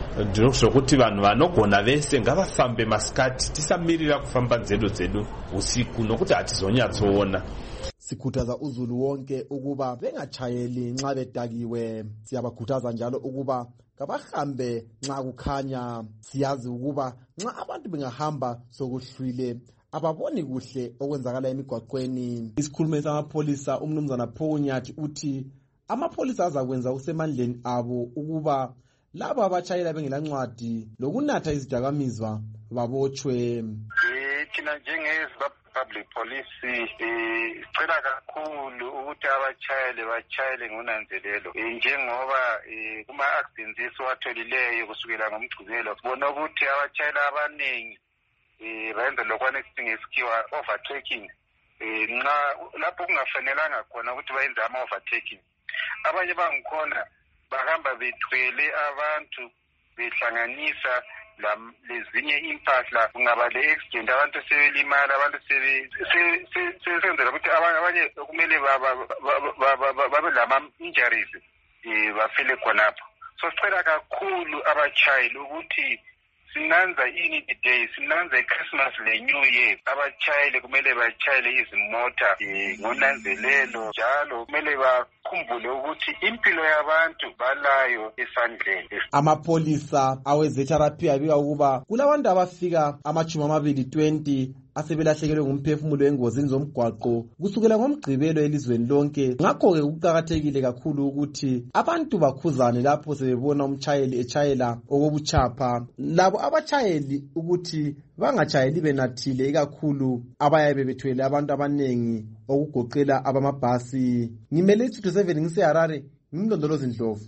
ndinokuti vanhu vanogona vese ngavafambe masikati tisamirira kufamba nzendo dzedu usiku nokuti hatizonyatsoona. Sikhuthaza uzulu wonke ukuba bengachayeli nxa bedakiwe. Siyabakhuthaza njalo ukuba kabahambe nxa kukhanya. Siyazi ukuba nxa abantu bengahamba sokuhlwile ababoni kuhle okwenzakala emigwaqweni. Isikhulumeli samapholisa umnumzana Phonyathi uthi amapholisa azakwenza kusemandleni abo ukuba labo abatshayela bengelancwadi lokunatha izidakamizwa babotshwe. Thina njenge-public police sicela kakhulu ukuthi abatshayeli batshayele ngonanzelelo njengoba kuma-accidents esiwatholileyo kusukela ngomgqibelo sibona ukuthi abatshayeli abaningi bayenza lokwane esingesikhiwa overtaking nxa lapho kungafanelanga khona ukuthi bayenze ama-overtaking. Abanye bangikhona bahamba bethwele abantu behlanganisa lezinye impahla, kungaba le-accident abantu sebelimala, abantu sebesenzela ukuthi abanye kumele babe lama-injuries bafele khonapho. So sicela kakhulu abatshayeli ukuthi sinanza ini today, sinanza i-Christmas le-New Year, abatshayeli kumele batshayele izimota ngonanzelelo njalo kumele bakhumbule ukuthi impilo yabantu balayo esandleni. Amapholisa awe-Z R P abika ukuba kulabantu abafika amachumi amabili twenty asebelahlekelwe ngumphefumulo engozini zomgwaqo kusukela ngomgqibelo elizweni lonke. Ngakho-ke kuqakathekile kakhulu ukuthi abantu bakhuzane lapho sebebona umtshayeli etshayela okobuchapha. Labo abatshayeli ukuthi bangatshayeli benathile, ikakhulu abayabe bethwele abantu abanengi okugoqela abamabhasi. Ngimele Studio seven ngiseHarare, ngimlondolozi Ndlovu.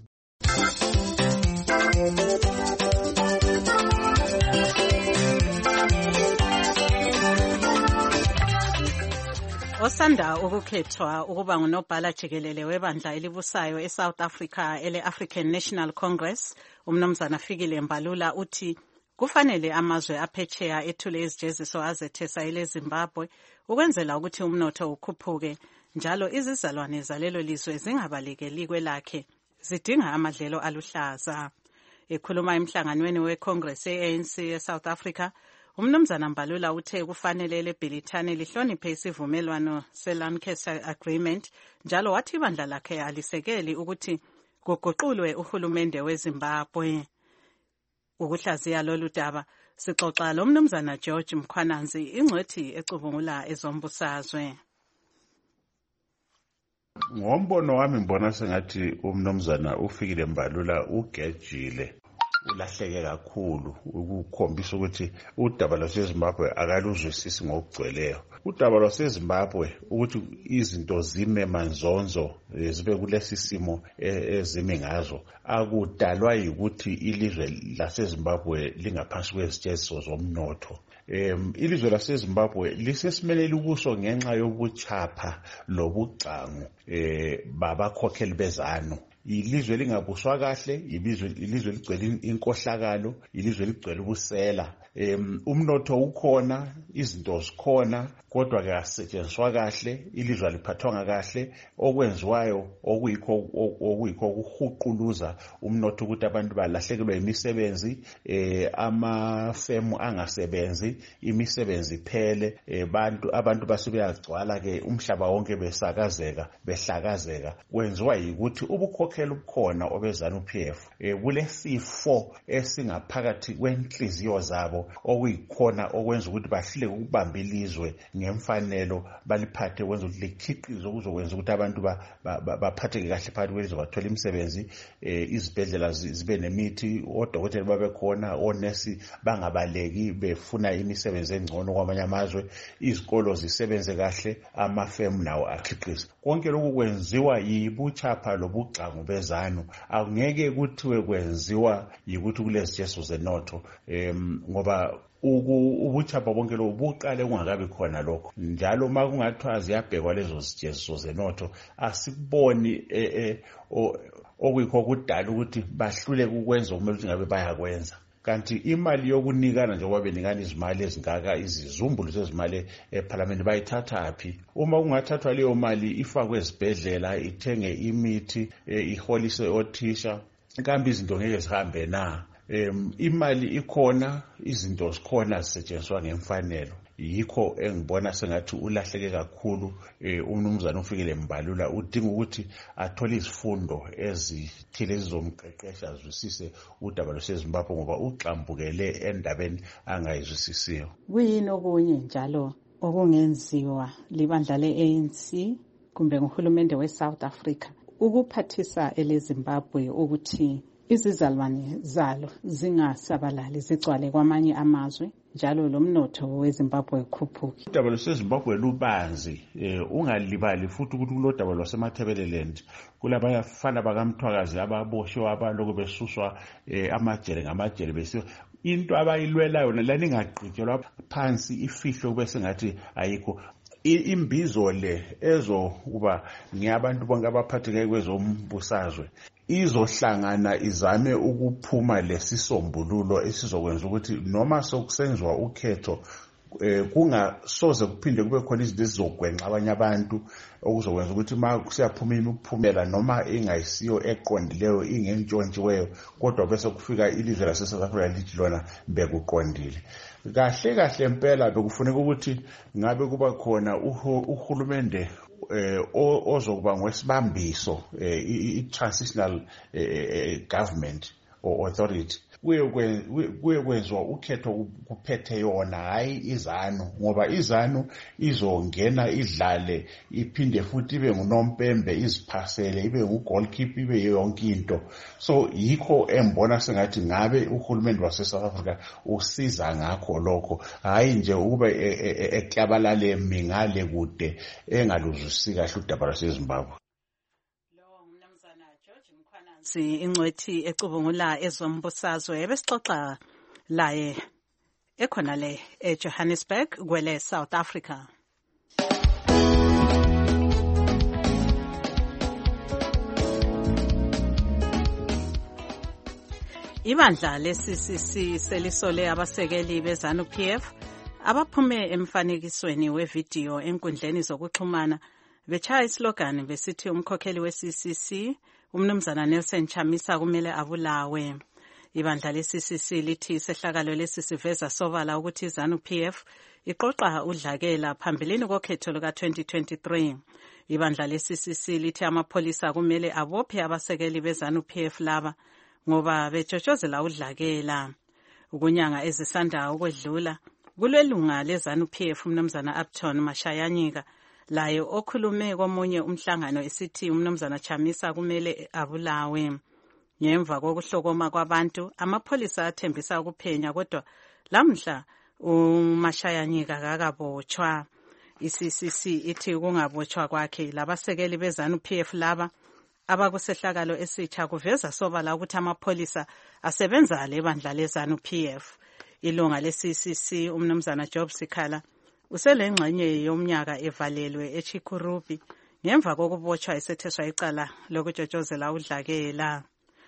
Osanda ukukhethwa ukuba ngunobhala jikelele webandla elibusayo eSouth Africa ele-African National Congress, umnumzana Fikile Mbalula uthi kufanele amazwe aphetsheya ethule izijeziso azethesa eleZimbabwe ukwenzela ukuthi umnotho ukhuphuke, njalo izizalwane zalelo lizwe zingabalekeli kwelakhe, zidinga amadlelo aluhlaza. Ekhuluma emhlanganweni weCongress ye-A N C eSouth Africa, umnumzana Mbalula uthe kufanele leBhilithane lihloniphe isivumelwano se-Lancaster Agreement, njalo wathi ibandla lakhe alisekeli ukuthi kuguqulwe uhulumende weZimbabwe. Ukuhlaziya lolu daba sixoxa lo mnumzana George Mkhwananzi, ingcwethi ecubungula ezombusazwe. Ngombono wami ngibona sengathi umnumzana uFikile Mbalula ugejile, ulahleke kakhulu, ukukhombisa ukuthi udaba lwaseZimbabwe akaluzwisisi ngokugcweleyo. Udaba lwaseZimbabwe ukuthi izinto zime manzonzo zibe kulesi simo ezime ngazo akudalwa yikuthi ilizwe laseZimbabwe lingaphansi kwezijeziso zomnotho. Um, ilizwe laseZimbabwe lisesimelela ukuso ngenxa yobuchapha lobugcangu eh babakhokheli bezanu. Ilizwe lingabuswa kahle, ilizwe ilizwe ligcwele inkohlakalo, ilizwe ligcwele ubusela. Um, umnotho ukhona, izinto zikhona, kodwa ke asetshenziswa kahle, ilizwe liphathwa kahle, okwenziwayo okuyikho okuyikho ukuhuquluza umnotho ukuthi abantu balahlekelwe imisebenzi, eh amafemu angasebenzi, imisebenzi iphele, eh bantu abantu basebeyagcwala ke umhlaba wonke besakazeka, behlakazeka. Kwenziwa yikuthi ubukhokheli bukhona obezana uP F. Eh kulesifo esingaphakathi kwenhliziyo zabo okuyikhona okwenza ukuthi bahleke ukubamba ilizwe ngemfanelo, baliphathe kwenza ukuthi likhiqize ukuzokwenza ukuthi abantu baphatheke kahle phakathi kwelizwe, bathola imisebenzi, izibhedlela zibe nemithi, odokotela babe khona, onesi bangabaleki befuna imisebenzi engcono kwamanye amazwe, izikolo zisebenze kahle, amafemu nawo akhiqize. Konke lokhu kwenziwa yibuchapha lobugcangu bezanu. Akungeke kuthiwe kwenziwa yikuthi kulezijeziso zenotho, em ngoba ubuchapha bonke lo buqale kungakabi khona lokho. Njalo uma kungathiwa ziyabhekwa lezo zijeziso zenotho, asikuboni eh okuyikho kudala ukuthi bahlule ukwenza okumele ukuthi ngabe bayakwenza. Kanti imali yokunikana njengoba benikana izimali ezingaka, izizumbulu zezimali eParliament bayithatha phi? Uma kungathathwa leyo mali ifakwe ezibhedlela, ithenge imithi, iholise othisha, kambe izinto ngeke zihambe na? um imali ikhona, izinto zikhona zisetshenziswa ngemfanelo. Yikho engibona sengathi ulahleke kakhulu umnumzana uFikile Mbalula. Udinga ukuthi athole izifundo ezithile ezizomqeqesha azwisise udaba lwaseZimbabwe ngoba uxambukele endabeni angayizwisisiyo. Kuyini okunye njalo okungenziwa libandla le-A N C kumbe nguhulumende we-South Africa ukuphathisa eleZimbabwe ukuthi izizalwane zalo zingasabalali zigcwale kwamanye amazwe njalo lomnotho weZimbabwe ukhuphuke? Udaba lwaseZimbabwe lubanzi, ungalibali futhi ukuthi kulodaba lwaseMatabeleland kulabafana bakamthwakazi ababoshwe abaloko besuswa amajele ngamajele besiyo. Into abayilwela yona lani ingagqitshelwa phansi ifihlwe kube sengathi ayikho. Imbizo le ezokuba ngiyabantu bonke abaphatheke kwezombusazwe izohlangana izame ukuphuma lesisombululo esizokwenza ukuthi noma sokusenziwa ukhetho kungasoze kuphinde kube khona izinto ezizogwenxa abanye abantu okuzokwenza ukuthi ma siyaphuma imiphumela noma ingayisiyo eqondileyo ingentshontshiweyo kodwa bese kufika ilizwe lase-South Africa lithi lona bekuqondile. Kahle kahle impela bekufuneka ukuthi ngabe kuba khona uhulumende ozokuba ngwesibambiso i-transitional government or authority kuye kwenziwa ukhetho kuphethe yona hayi izanu ngoba izanu izongena idlale iphinde futhi ibe ngunompembe iziphasele ibe ngugoalkeeper ibe yonke into. So yikho embona sengathi ngabe uhulumende wase-South Africa usiza ngakho lokho hayi nje ukube eklabalale mingale kude engaluzwisisi kahle udaba lwaseZimbabwe. Ingcwethi ecubungula ezombusazwe besixoxa laye ekhona le eJohannesburg kwele South Africa. Ibandla le-C C C selisole abasekeli beZANU-P F abaphume emfanekisweni wevidiyo enkundleni zokuxhumana bechaya islogan besithi umkhokheli we-C C C umnumzana Nelson Chamisa kumele abulawe. Ibandla le-C C C lithi sehlakalo lesi siveza sobala ukuthi iZANU-P F iqoqa udlakela phambilini kokhetho luka twenty twenty-three. Ibandla le-C C C lithi amapholisa kumele abophe abasekeli beZANU-P F laba ngoba betshotshozela udlakela. Ukunyanga ezisanda ukwedlula kulelunga leZANU-P F umnumzana Upton Mashayanyika laye okhulume komunye umhlangano esithi umnumzana Chamisa kumele abulawe. Ngemva kokuhlokoma kwabantu amapholisa athembisa ukuphenya kodwa lamhla uMashayanyika kakabotshwa. I-C C C ithi kungabotshwa kwakhe labasekeli beZANU-P F laba abakusehlakalo esitsha kuveza sobala ukuthi amapholisa asebenza lebandla leZANU-P F. Ilunga le-C C C umnumzana Job Sikhala uselengxenye yomnyaka evalelwe eChikurubi ngemva kokubotshwa esetheswa icala lokutshotshozela udlakela.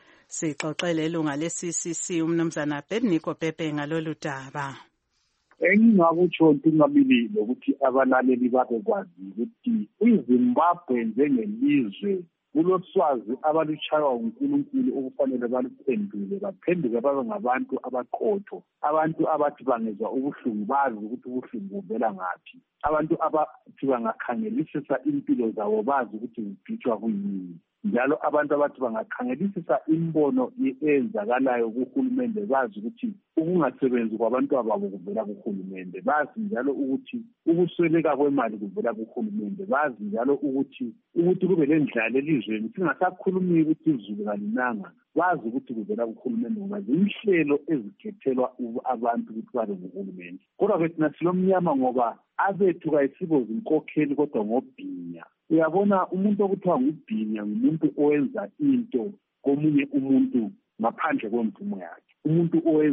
Sixoxele ilunga le-C C C umnumzana Bedniko Pepe ngalolu daba. Engingakutsho ngingabilile ukuthi abalaleli babekwazi ukuthi iZimbabwe njengelizwe kuloswazi abaluchaywa uNkulunkulu okufanele baluphendule baphenduke babe ngabantu abaqotho, abantu abathi bangezwa ubuhlungu bazi ukuthi ubuhlungu buvela ngaphi, abantu abathi bangakhangelisisa impilo zabo bazi ukuthi zibhitshwa kuyini, njalo abantu abathi bangakhangelisisa imbono eyenzakalayo kuhulumende bazi ukuthi ukungasebenzi kwabantu ababo kuvela kuhulumende, bazi njalo ukuthi ukusweleka kwemali kuvela kuhulumende, bazi njalo ukuthi ukuthi kube lendlala elizweni singasakhulumi ukuthi izulu kalinanga, bazi ukuthi kuvela kuhulumende ngoba zinhlelo ezikhethelwa abantu ukuthi babe nguhulumende. Kodwa ke thina silomnyama ngoba abethu kayisibo zinkokheli kodwa ngobhinya. Uyabona umuntu okuthiwa ngubhinya ngumuntu owenza into komunye umuntu ngaphandle kwemvumo yakhe, umuntu owenza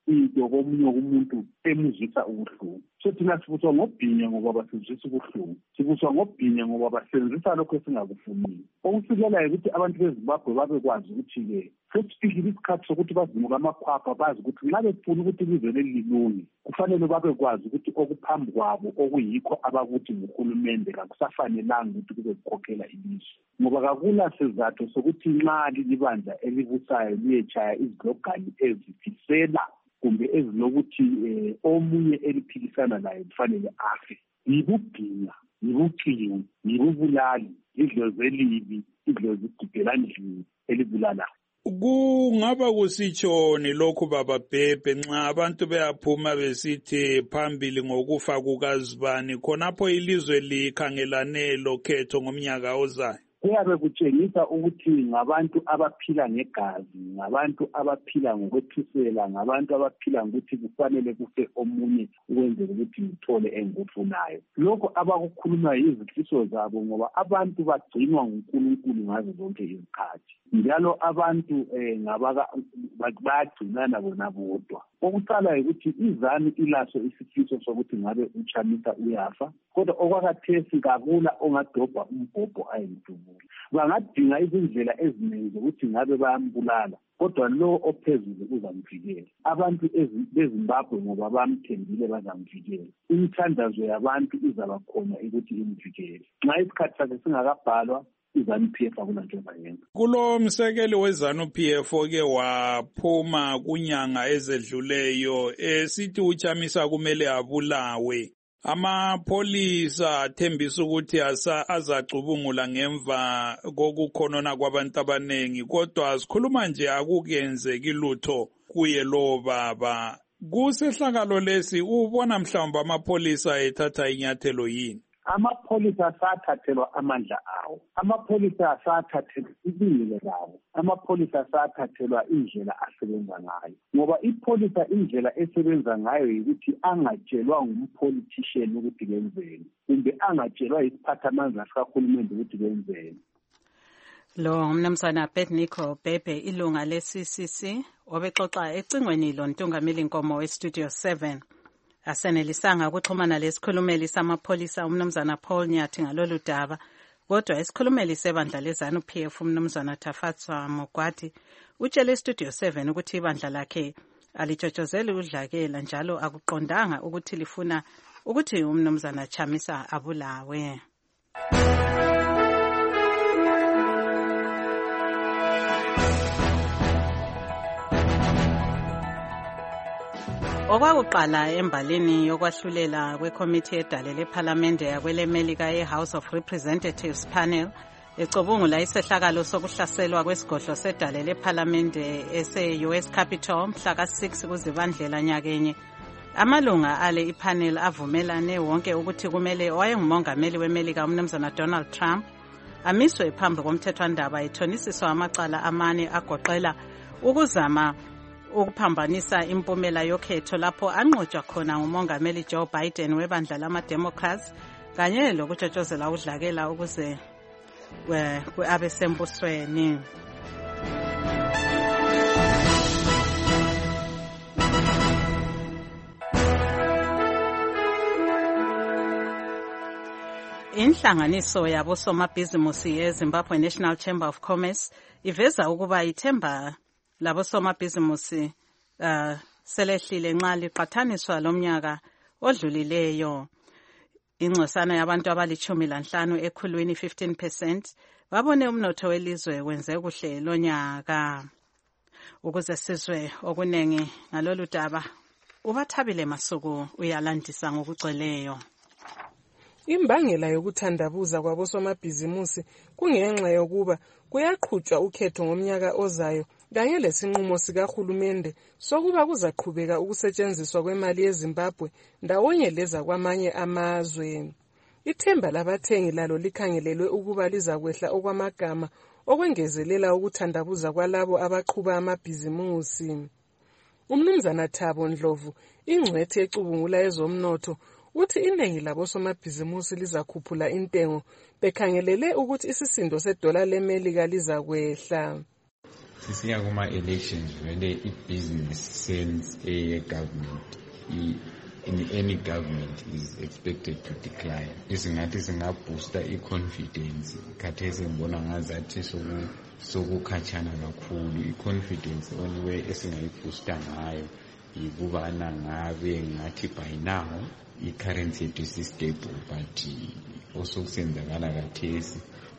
into komunye umuntu emuzwisa ubuhlungu. So thina sibuswa ngobhinya ngoba basizwisa ubuhlungu, sibuswa ngobhinya ngoba basebenzisa lokho esingakufuniyo. Okusikelayo ukuthi abantu beZimbabwe babekwazi ukuthi-ke sesifikile isikhathi sokuthi bazimuka amakhwapha, bazi ukuthi nxa befuna ukuthi ilizwe leli lilunge kufanele babekwazi ukuthi okuphambi kwabo okuyikho abakuthi nguhulumende kakusafanelanga ukuthi kube kukhokhela ilizwe, ngoba kakula sizathu sokuthi nxa lilibandla elibusayo liyetshaya izilogani ezifisela kumbe ezilokuthi eh, omunye eliphikisana naye kufanele afe. Yibubhinya, yibuqiwu, yibubulali, idlozi elibi, idlozi igibhelandlini elibulalayo. Kungaba kusitshoni lokhu baba Bhebhe nxa abantu beyaphuma besithi phambili ngokufa kukaZibani khonapho ilizwe likhangelane lokhetho ngomnyaka ozayo? Kuyabe kutshengisa ukuthi ngabantu abaphila ngegazi, ngabantu abaphila ngokwethisela, ngabantu abaphila ngokuthi kufanele kufe omunye ukwenzela ukuthi ngithole engikufunayo. Lokho abakukhuluma yizifiso zabo ngoba abantu bagcinwa nguNkulunkulu ngazo zonke izikhathi. Njalo abantu eh ngabaka bagcinana bona bodwa. Okuqala ukuthi izami ilaso isifiso sokuthi ngabe uChamisa uyafa, kodwa okwakhathesi kakula ongadobha umbhobho ayintubula. Bangadinga izindlela eziningi zokuthi ngabe bayambulala, kodwa lo ophezulu uzamvikela. Abantu beZimbabwe ngoba bamthembile bazamvikela. Imithandazo yabantu izaba khona ukuthi imvikele. Nxa isikhathi sakhe singakabhalwa iZANU-P F akulanto ezayenza. Kulo msekeli weZANU-P F oke waphuma kunyanga ezedluleyo esithi uChamisa kumele abulawe, amapholisa athembisa ukuthi azacubungula ngemva kokukhonona kwabantu abanengi, kodwa sikhuluma nje akukenzeki lutho kuye lo baba. Kusehlakalo lesi ubona mhlawumbe amapholisa ethatha inyathelo yini? Amapholisa asathathelwa amandla awo, amapholisa asathathelwa ibingelela lawo, amapholisa asathathelwa indlela asebenza ngayo, ngoba ipholisa indlela esebenza ngayo yikuthi angatshelwa ngumpolitician ukuthi kwenzeni kumbe angatshelwa isiphathamandla sikahulumende ukuthi kwenzeni. Lo umnumzana Abednego Bhebhe ilunga le-C C C obexoxa ecingweni lo Ntungameli Nkomo we-Studio seven. Asenelisanga ukuxhumana lesikhulumeli samapholisa umnumzana Paul Nyathi ngalolu daba, kodwa isikhulumeli sebandla leZANU-P F umnumzana Tafatswa Mogwadi utshele iStudio seven ukuthi ibandla lakhe alitshotshozeli udlakela njalo akuqondanga ukuthi lifuna ukuthi umnumzana Chamisa abulawe. Okwakuqala embalini yokwahlulela kwekomiti edale lephalamende yakwelemelika ye-House of Representatives panel ecubungula isehlakalo sokuhlaselwa kwesigodlo sedale lephalamende ese-U S Capitol mhla ka six kuZibandlela nyakenye. Amalunga ale ipanel avumelane wonke ukuthi kumele owayengumongameli weMelika umnumzana Donald Trump amiswe phambi komthethwandaba ethonisiswa amacala amane agoqela ukuzama ukuphambanisa impumela yokhetho lapho anqotshwa khona ngumongameli Joe Biden webandla lama-Democrats kanye lokutshotshozela udlakela ukuze abe sembusweni. Inhlanganiso yabosomabhizimusi yeZimbabwe National Chamber of Commerce iveza ukuba ithemba labosomabhizimusi uh, selehlile nxa liqathaniswa lomnyaka odlulileyo. Ingcosana yabantu abalichumi lanhlanu ekhulwini fifteen percent babone umnotho welizwe wenze kuhle lonyaka. Ukuze sizwe okunengi ngalolu daba ubathabile Masuku uyalandisa ngokugcweleyo. Imbangela yokuthandabuza kwabosomabhizimusi kungenxa yokuba kuyaqhutshwa ukhetho ngomnyaka ozayo kanye lesinqumo sikahulumende sokuba kuzaqhubeka ukusetshenziswa kwemali yeZimbabwe ndawonye leza kwamanye amazwe. Ithemba labathengi lalo likhangelelwe ukuba lizakwehla okwamagama okwengezelela ukuthandabuza kwalabo abaqhuba amabhizimusi. Umnumzana Thabo Ndlovu, ingcwethi ecubungula ezomnotho, uthi iningi labosomabhizimusi lizakhuphula intengo bekhangelele ukuthi isisindo sedola leMelika lizakwehla. sisiya kuma-elections vele i-business sense eye-government in any government is expected to decline. Isingathi singaboosta i-confidence khathesi ngibona ngazathi sokukhatshana kakhulu. I-confidence only way esingayiboosta ngayo yikubana ngabe ngathi by now i-currency yethu isi-stable, but also kusenzakala khathesi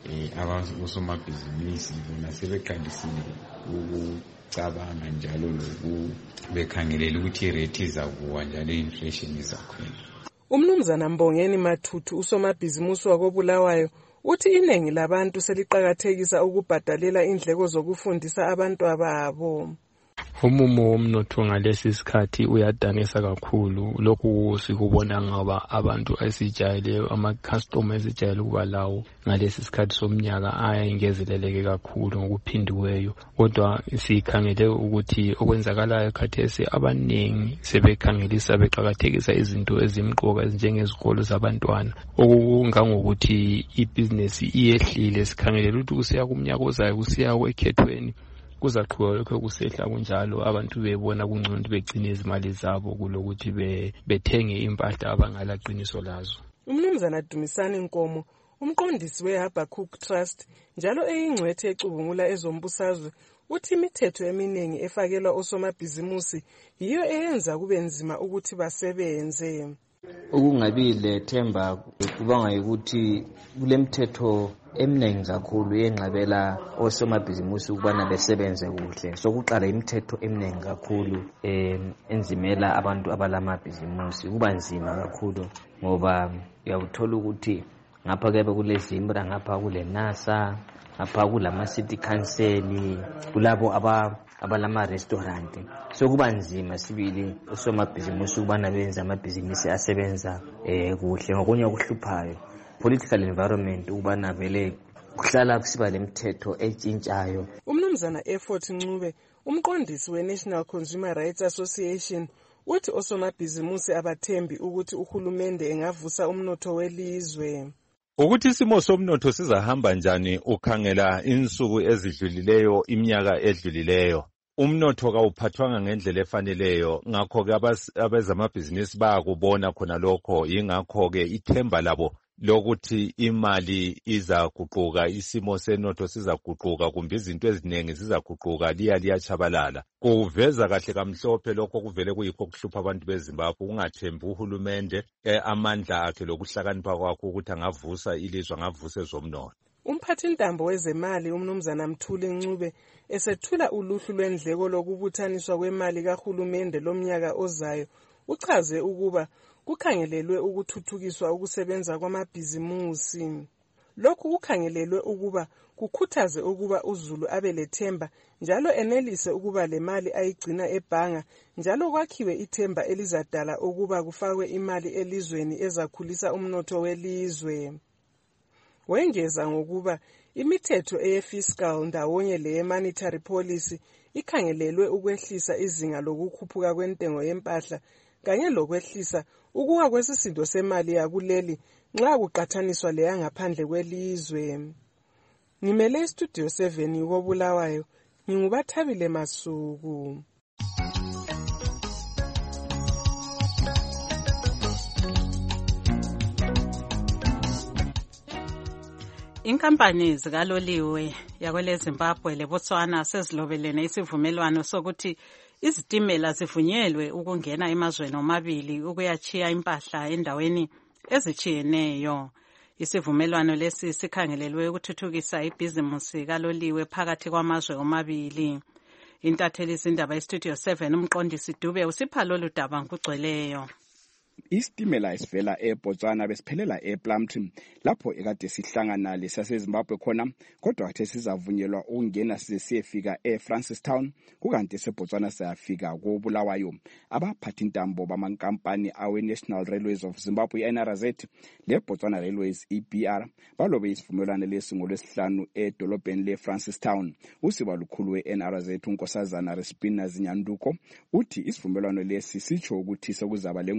um osomabhizinisi bona sebeqalisile ukucabanga njalo loku bekhangelela ukuthi irate izakuwa njalo i-inflation izakhwela. Umnumzana Mbongeni Mathuthu usomabhizinisi wakobulawayo uthi iningi labantu seliqakathekisa ukubhadalela indleko zokufundisa abantu babo. Umumo womnotho ngalesi sikhathi uyadanisa kakhulu. Lokhu sikubona ngoba abantu asijayeleyo, ama-customers esijayele ukuba lawo ngalesi sikhathi somnyaka ayengezeleleke kakhulu ngokuphindiweyo. Kodwa sikhangele ukuthi okwenzakalayo khathesi abaningi sebekhangelisa beqakathekisa izinto ezimqoka ezinjengezikolo zabantwana. Okungangokuthi ibhizinesi iyehlile, sikhangelela ukuthi kusiya kumnyaka ozayo kusiya kwekhethweni kuzaqhubeka lokho kusehla kunjalo, abantu bebona kungcono ukuthi begcine izimali zabo kulokuthi bethenge impahla abangalaqiniso lazo. Umnumzana Dumisani Nkomo, umqondisi we-Habakkuk Trust njalo eyingcwethe ecubungula ezombusazwe, uthi imithetho eminingi efakelwa osomabhizimusi yiyo eyenza kube nzima ukuthi basebenze. Ukungabi lethemba kubanga ukuthi kule mithetho eminingi kakhulu yenqabela osomabhizimusi ukubana besebenze kuhle. Sokuqala imithetho eminingi kakhulu enzimela abantu abalamabhizimusi kuba nzima kakhulu, ngoba uyawuthola ukuthi ngapha kebe kule Zimbra, ngapha kule NASA, ngapha kulama city council, kulabo aba abalama restaurant. So kuba nzima sibili osomabhizimusi ukubana benza amabhizinisi asebenza eh kuhle. Ngokunye okuhluphayo political environment ubana vele kuhlala kusiba lemithetho etshintshayo. Umnumzana Effort Ncube, umqondisi we-National Consumer Rights Association, uthi osomabhizimusi abathembi ukuthi uhulumende engavusa umnotho welizwe. Ukuthi isimo somnotho sizahamba njani ukhangela insuku ezidlulileyo, iminyaka edlulileyo, umnotho kawuphathwanga ngendlela efaneleyo. Ngakho ke abezamabhizinisi bayakubona khona lokho, yingakho ke ithemba labo lokuthi imali izaguquka, isimo senotho sizaguquka, kumbe izinto eziningi zizaguquka liya liyachabalala. Kuveza kahle kamhlophe lokho kuvele kuyikho kuhlupha abantu beZimbabwe, kungathembi uhulumende amandla akhe lokuhlakanipha kwakho ukuthi angavusa ilizwe, angavusa ezomnotho. Umphathintambo wezemali umnumzana Mthuli Ncube esethula uluhlu lwendleko lokubuthaniswa kwemali kahulumende lomnyaka ozayo, uchaze ukuba kukhangelelwe ukuthuthukiswa ukusebenza kwamabhizimusi. Lokhu kukhangelelwe ukuba kukhuthaze ukuba uZulu abelethemba njalo enelise ukuba le mali ayigcina ebhanga, njalo kwakhiwe ithemba elizadala ukuba kufakwe imali elizweni ezakhulisa umnotho welizwe. Wengeza ngokuba imithetho eye-fiscal ndawonye leye-monetary policy ikhangelelwe ukwehlisa izinga lokukhuphuka kwentengo yempahla kanye lokwehlisa ukuwa kwesisindo semali yakuleli nxa kuqathaniswa leya ngaphandle kwelizwe. Ngimele istudio seven yokobulawayo, ngingubathabile Masuku. Inkampani zikaloliwe yakwele Zimbabwe leBotswana sezilobelene isivumelwano sokuthi izitimela zivunyelwe ukungena emazweni omabili ukuyachiya impahla endaweni ezitshiyeneyo. Isivumelwano lesi sikhangelelwe ukuthuthukisa ibhizimusi kaloliwe phakathi kwamazwe omabili. Intatheli izindaba estudio seven umqondisi Dube usipha lolu daba ngokugcweleyo. Isitimela esivela eBotswana besiphelela ePlumtree lapho ekade sihlangana lesaseZimbabwe khona, kodwa kuthe sizavunyelwa ukungena size siyefika eFrancistown, kukanti eseBotswana sayafika koBulawayo. Abaphathintambo bamankampani awe-National Railways of Zimbabwe N R Z leBotswana Railways E B R balobe isivumelwano lesi ngolwesihlanu edolobheni leFrancistown. Usiba lukhulu we-N R Z uNkosazana Respina Zinyanduko uthi isivumelwano lesi sitsho ukuthi sekuzaba lenguquko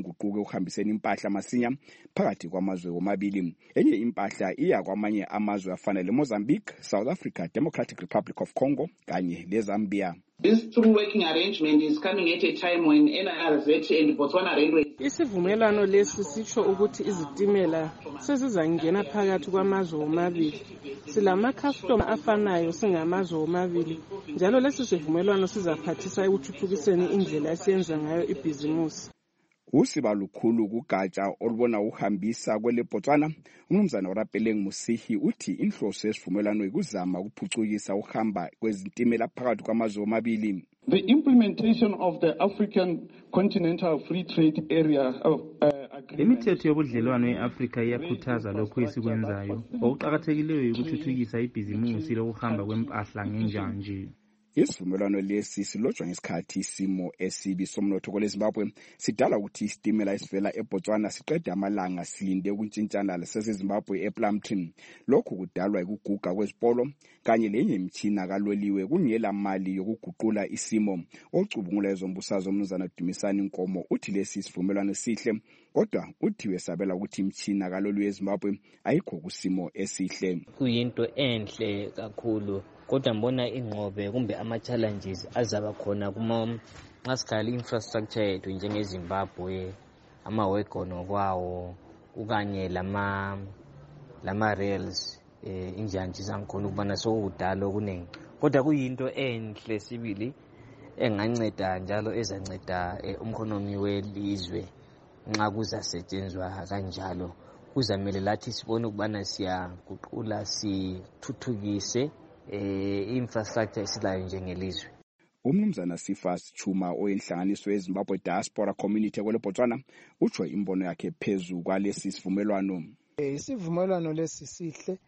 ekuhambiseni impahla masinya phakathi kwamazwe womabili. Enye impahla iya kwamanye amazwe afana leMozambique, South Africa, Democratic Republic of Congo kanye leZambia. This true working arrangement is coming at a time when N R Z and Botswana Railway. Isivumelwano lesi sitsho ukuthi izitimela sezizangena phakathi kwamazwe womabili. Silama customer afanayo singamazwe womabili. Njalo lesi sivumelwano sizaphathisa ekuthuthukiseni indlela esiyenza ngayo ibhizimusi. Usiba lukhulu kugatsha olubona uhambisa kwele Botswana, umnumzana uRapeleng Musihi uthi inhloso yesivumelwano ikuzama ukuphucukisa uhamba kwezitimela phakathi kwamazwe womabili. The implementation of the African Continental Free Trade Area of uh, Imithetho yobudlelwano eAfrika iyakhuthaza lokho esikwenzayo. Okuqhakathekileyo ukuthuthukisa ibhizimusi lokuhamba kwempahla ngenjanje. Isivumelwano lesi silotshwa ngesikhathi isimo esibi somnotho kweleZimbabwe sidala ukuthi isitimela esivela eBotswana siqede amalanga silinde ukuntshintshana lesezimbabwe ePlumtree. Lokhu kudalwa ukuguga kwezipolo kanye lenye imitshina kaloliwe kungela mali yokuguqula isimo. Ocubungula ezombusazwe umnumzana Dumisani Nkomo uthi lesi isivumelwano sihle, kodwa uthi wesabela ukuthi imitshina kaloliwe eZimbabwe ayikho kusimo esihle. Kuyinto enhle kakhulu, kodwa mbona ingqobe kumbe ama-challenges azaba khona kuma ngasikhala infrastructure yethu njengeZimbabwe, ama-wagon kwawo ukanye lama lama rails eh injanje zangikhona ukubana sokudala okuningi, kodwa kuyinto enhle sibili enganceda njalo ezanceda umkhonomi welizwe nxa kuzasetshenzwa kanjalo. Kuzamele lathi sibone ukubana siyaguqula sithuthukise eh infrastructure esilayo njengelizwe. Umnumzana Sifas Chuma oyenhlanganiso yeZimbabwe Diaspora Community kwele Botswana utsho imbono yakhe phezulu kwalesi sivumelwano. Isivumelwano lesi sihle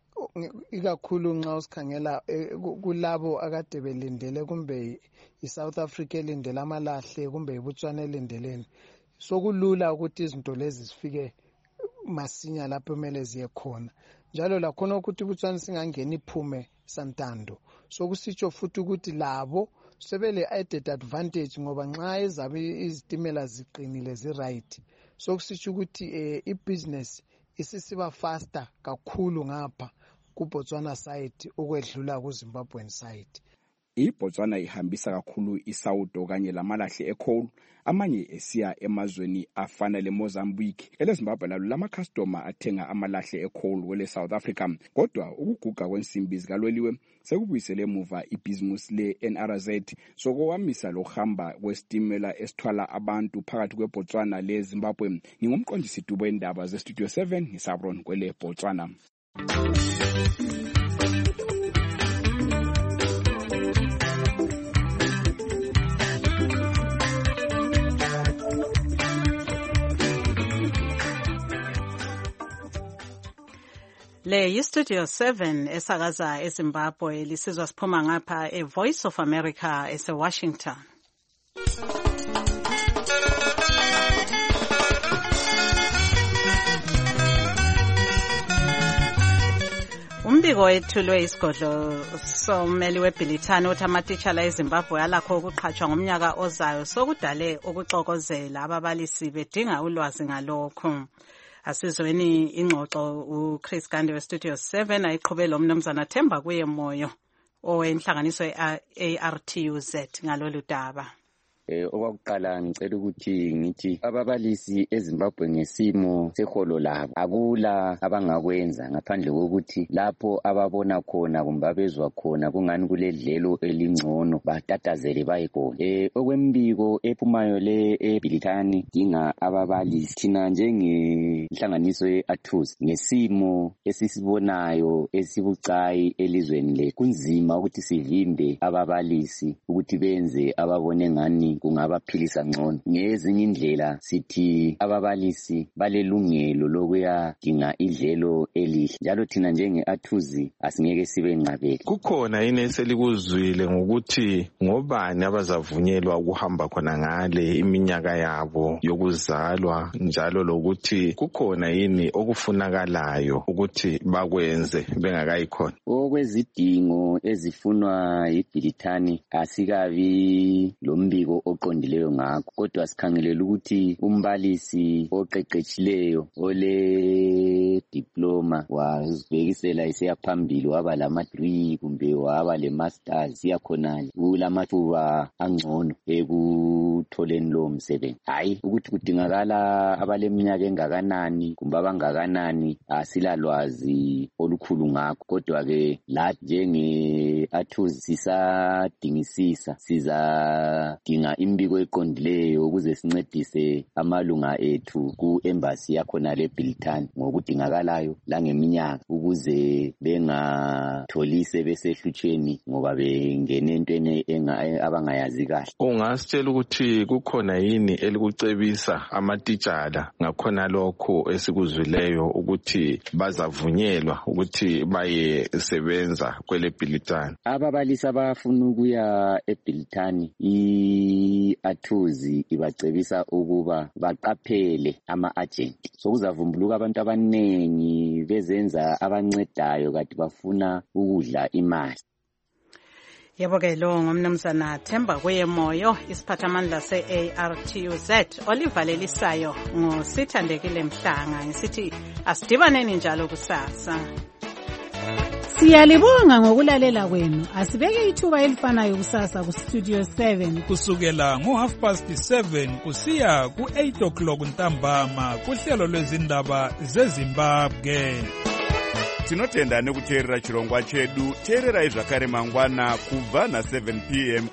ikakhulu nxa usikhangela kulabo akade belindele kumbe iSouth Africa elindele amalahle kumbe iBotswana elindeleni. Sokulula ukuthi izinto lezi zifike masinya lapho kumele ziye khona. Njalo lakhona ukuthi uBotswana singangena iphume santando. Sokusitsho futhi ukuthi labo sebele added advantage ngoba nxa ezabe izitimela ziqinile zi right. Sokusitsho ukuthi eh, ibusiness isisiba faster kakhulu ngapha kuBotswana side ukwedlula kuZimbabwe side. iBotswana ihambisa kakhulu isawudo kanye lamalahle ecoal, amanye esiya emazweni afana leMozambique. EleZimbabwe lalo lama customer athenga amalahle ecoal kwele South Africa, kodwa ukuguga kwensimbi zikaloliwe sekubuyisele emuva ibhizimusi le N R Z sokwamisa lohamba kwesitimela esithwala abantu phakathi kweBotswana leZimbabwe. Ngingumqondisi Dubo endaba ze Studio seven ngisabron kwele Botswana. Le yi-Studio seven esakaza eZimbabwe lisizwa siphuma ngapha e-Voice of America ese-Washington. Umbiko wethulwe isigodlo sommeli weBhilithani uthi amatitshala eZimbabwe alakho ukuqhatshwa ngomnyaka ozayo sokudale ukuxokozela ababalisi bedinga ulwazi ngalokho. Asizweni ingxoxo uChris Gande weStudio seven ayiqhubela umnumzana Themba kuye moyo owenhlanganiso ye-A R T U Z ngalolu daba. Eh okwakuqala ngicela ukuthi ngithi ababalisi eZimbabwe ngesimo seholo labo akula abangakwenza ngaphandle kokuthi lapho ababona khona kumbe abezwa khona kungani kuledlelo elingcono batatazele bayigona. Eh okwembiko ephumayo le eBhilithani dinga ababalisi thina njengenhlanganiso ye-A T U Z ngesimo esisibonayo esibucayi elizweni le kunzima ukuthi sivimbe ababalisi ukuthi benze ababone ngani kungabaphilisa ngcono. Ngezinye indlela sithi ababalisi balelungelo lokuya dinga idlelo elihle, njalo thina njenge-A T U Z asingeke sibe nqabeli. Kukhona yini eselikuzwile ngokuthi ngobani abazavunyelwa ukuhamba khona ngale iminyaka yabo yokuzalwa, njalo lokuthi kukhona yini okufunakalayo ukuthi bakwenze bengakayikhona? Okwezidingo ezifunwa yiBhilithani asikabi lombiko oqondileyo ngakho, kodwa sikhangelela ukuthi umbalisi oqeqetshileyo ole diploma wazibhekisela isiya phambili waba lama degree kumbe waba le masters siyakhonala kulamathuba angcono ekutholeni lo msebenzi. Hayi ukuthi kudingakala abaleminyaka engakanani kumbe abangakanani asilalwazi olukhulu ngakho, kodwa ke la njenge athuzi sisadingisisa sizadinga imbiko eqondileyo ukuze sincedise amalunga ethu ku embassy yakhona le Biltani ngokudingakalayo langeminyaka ukuze bengatholise besehlutsheni ngoba bengene entweni abangayazi kahle. Ungasitshela ukuthi kukhona yini elikucebisa amatitshala ngakhona lokho esikuzwileyo ukuthi bazavunyelwa ukuthi baye sebenza kwele Biltani? Ababalisi abafuna ukuya eBiltani i-athuzi ibacebisa ukuba baqaphele ama-agent. So kuzavumbuluka abantu abanengi bezenza abancedayo kati bafuna ukudla imali. Yebo ke lo ngomnumzana Themba Kweyemoyo, isiphathamandla se-A R T U Z olivalelisayo ngosithandekile Mhlanga, ngisithi asidibaneni njalo kusasa. Siyalibonga ngokulalela kwenu. Asibeke ithuba elifanayo kusasa ku Studio seven kusukela ngo half past seven kusiya ku eight o'clock ntambama kuhlelo lwezindaba zeZimbabwe. Tinotenda nekuteerera chirongwa chedu. Teerera izvakare mangwana kubva na seven p m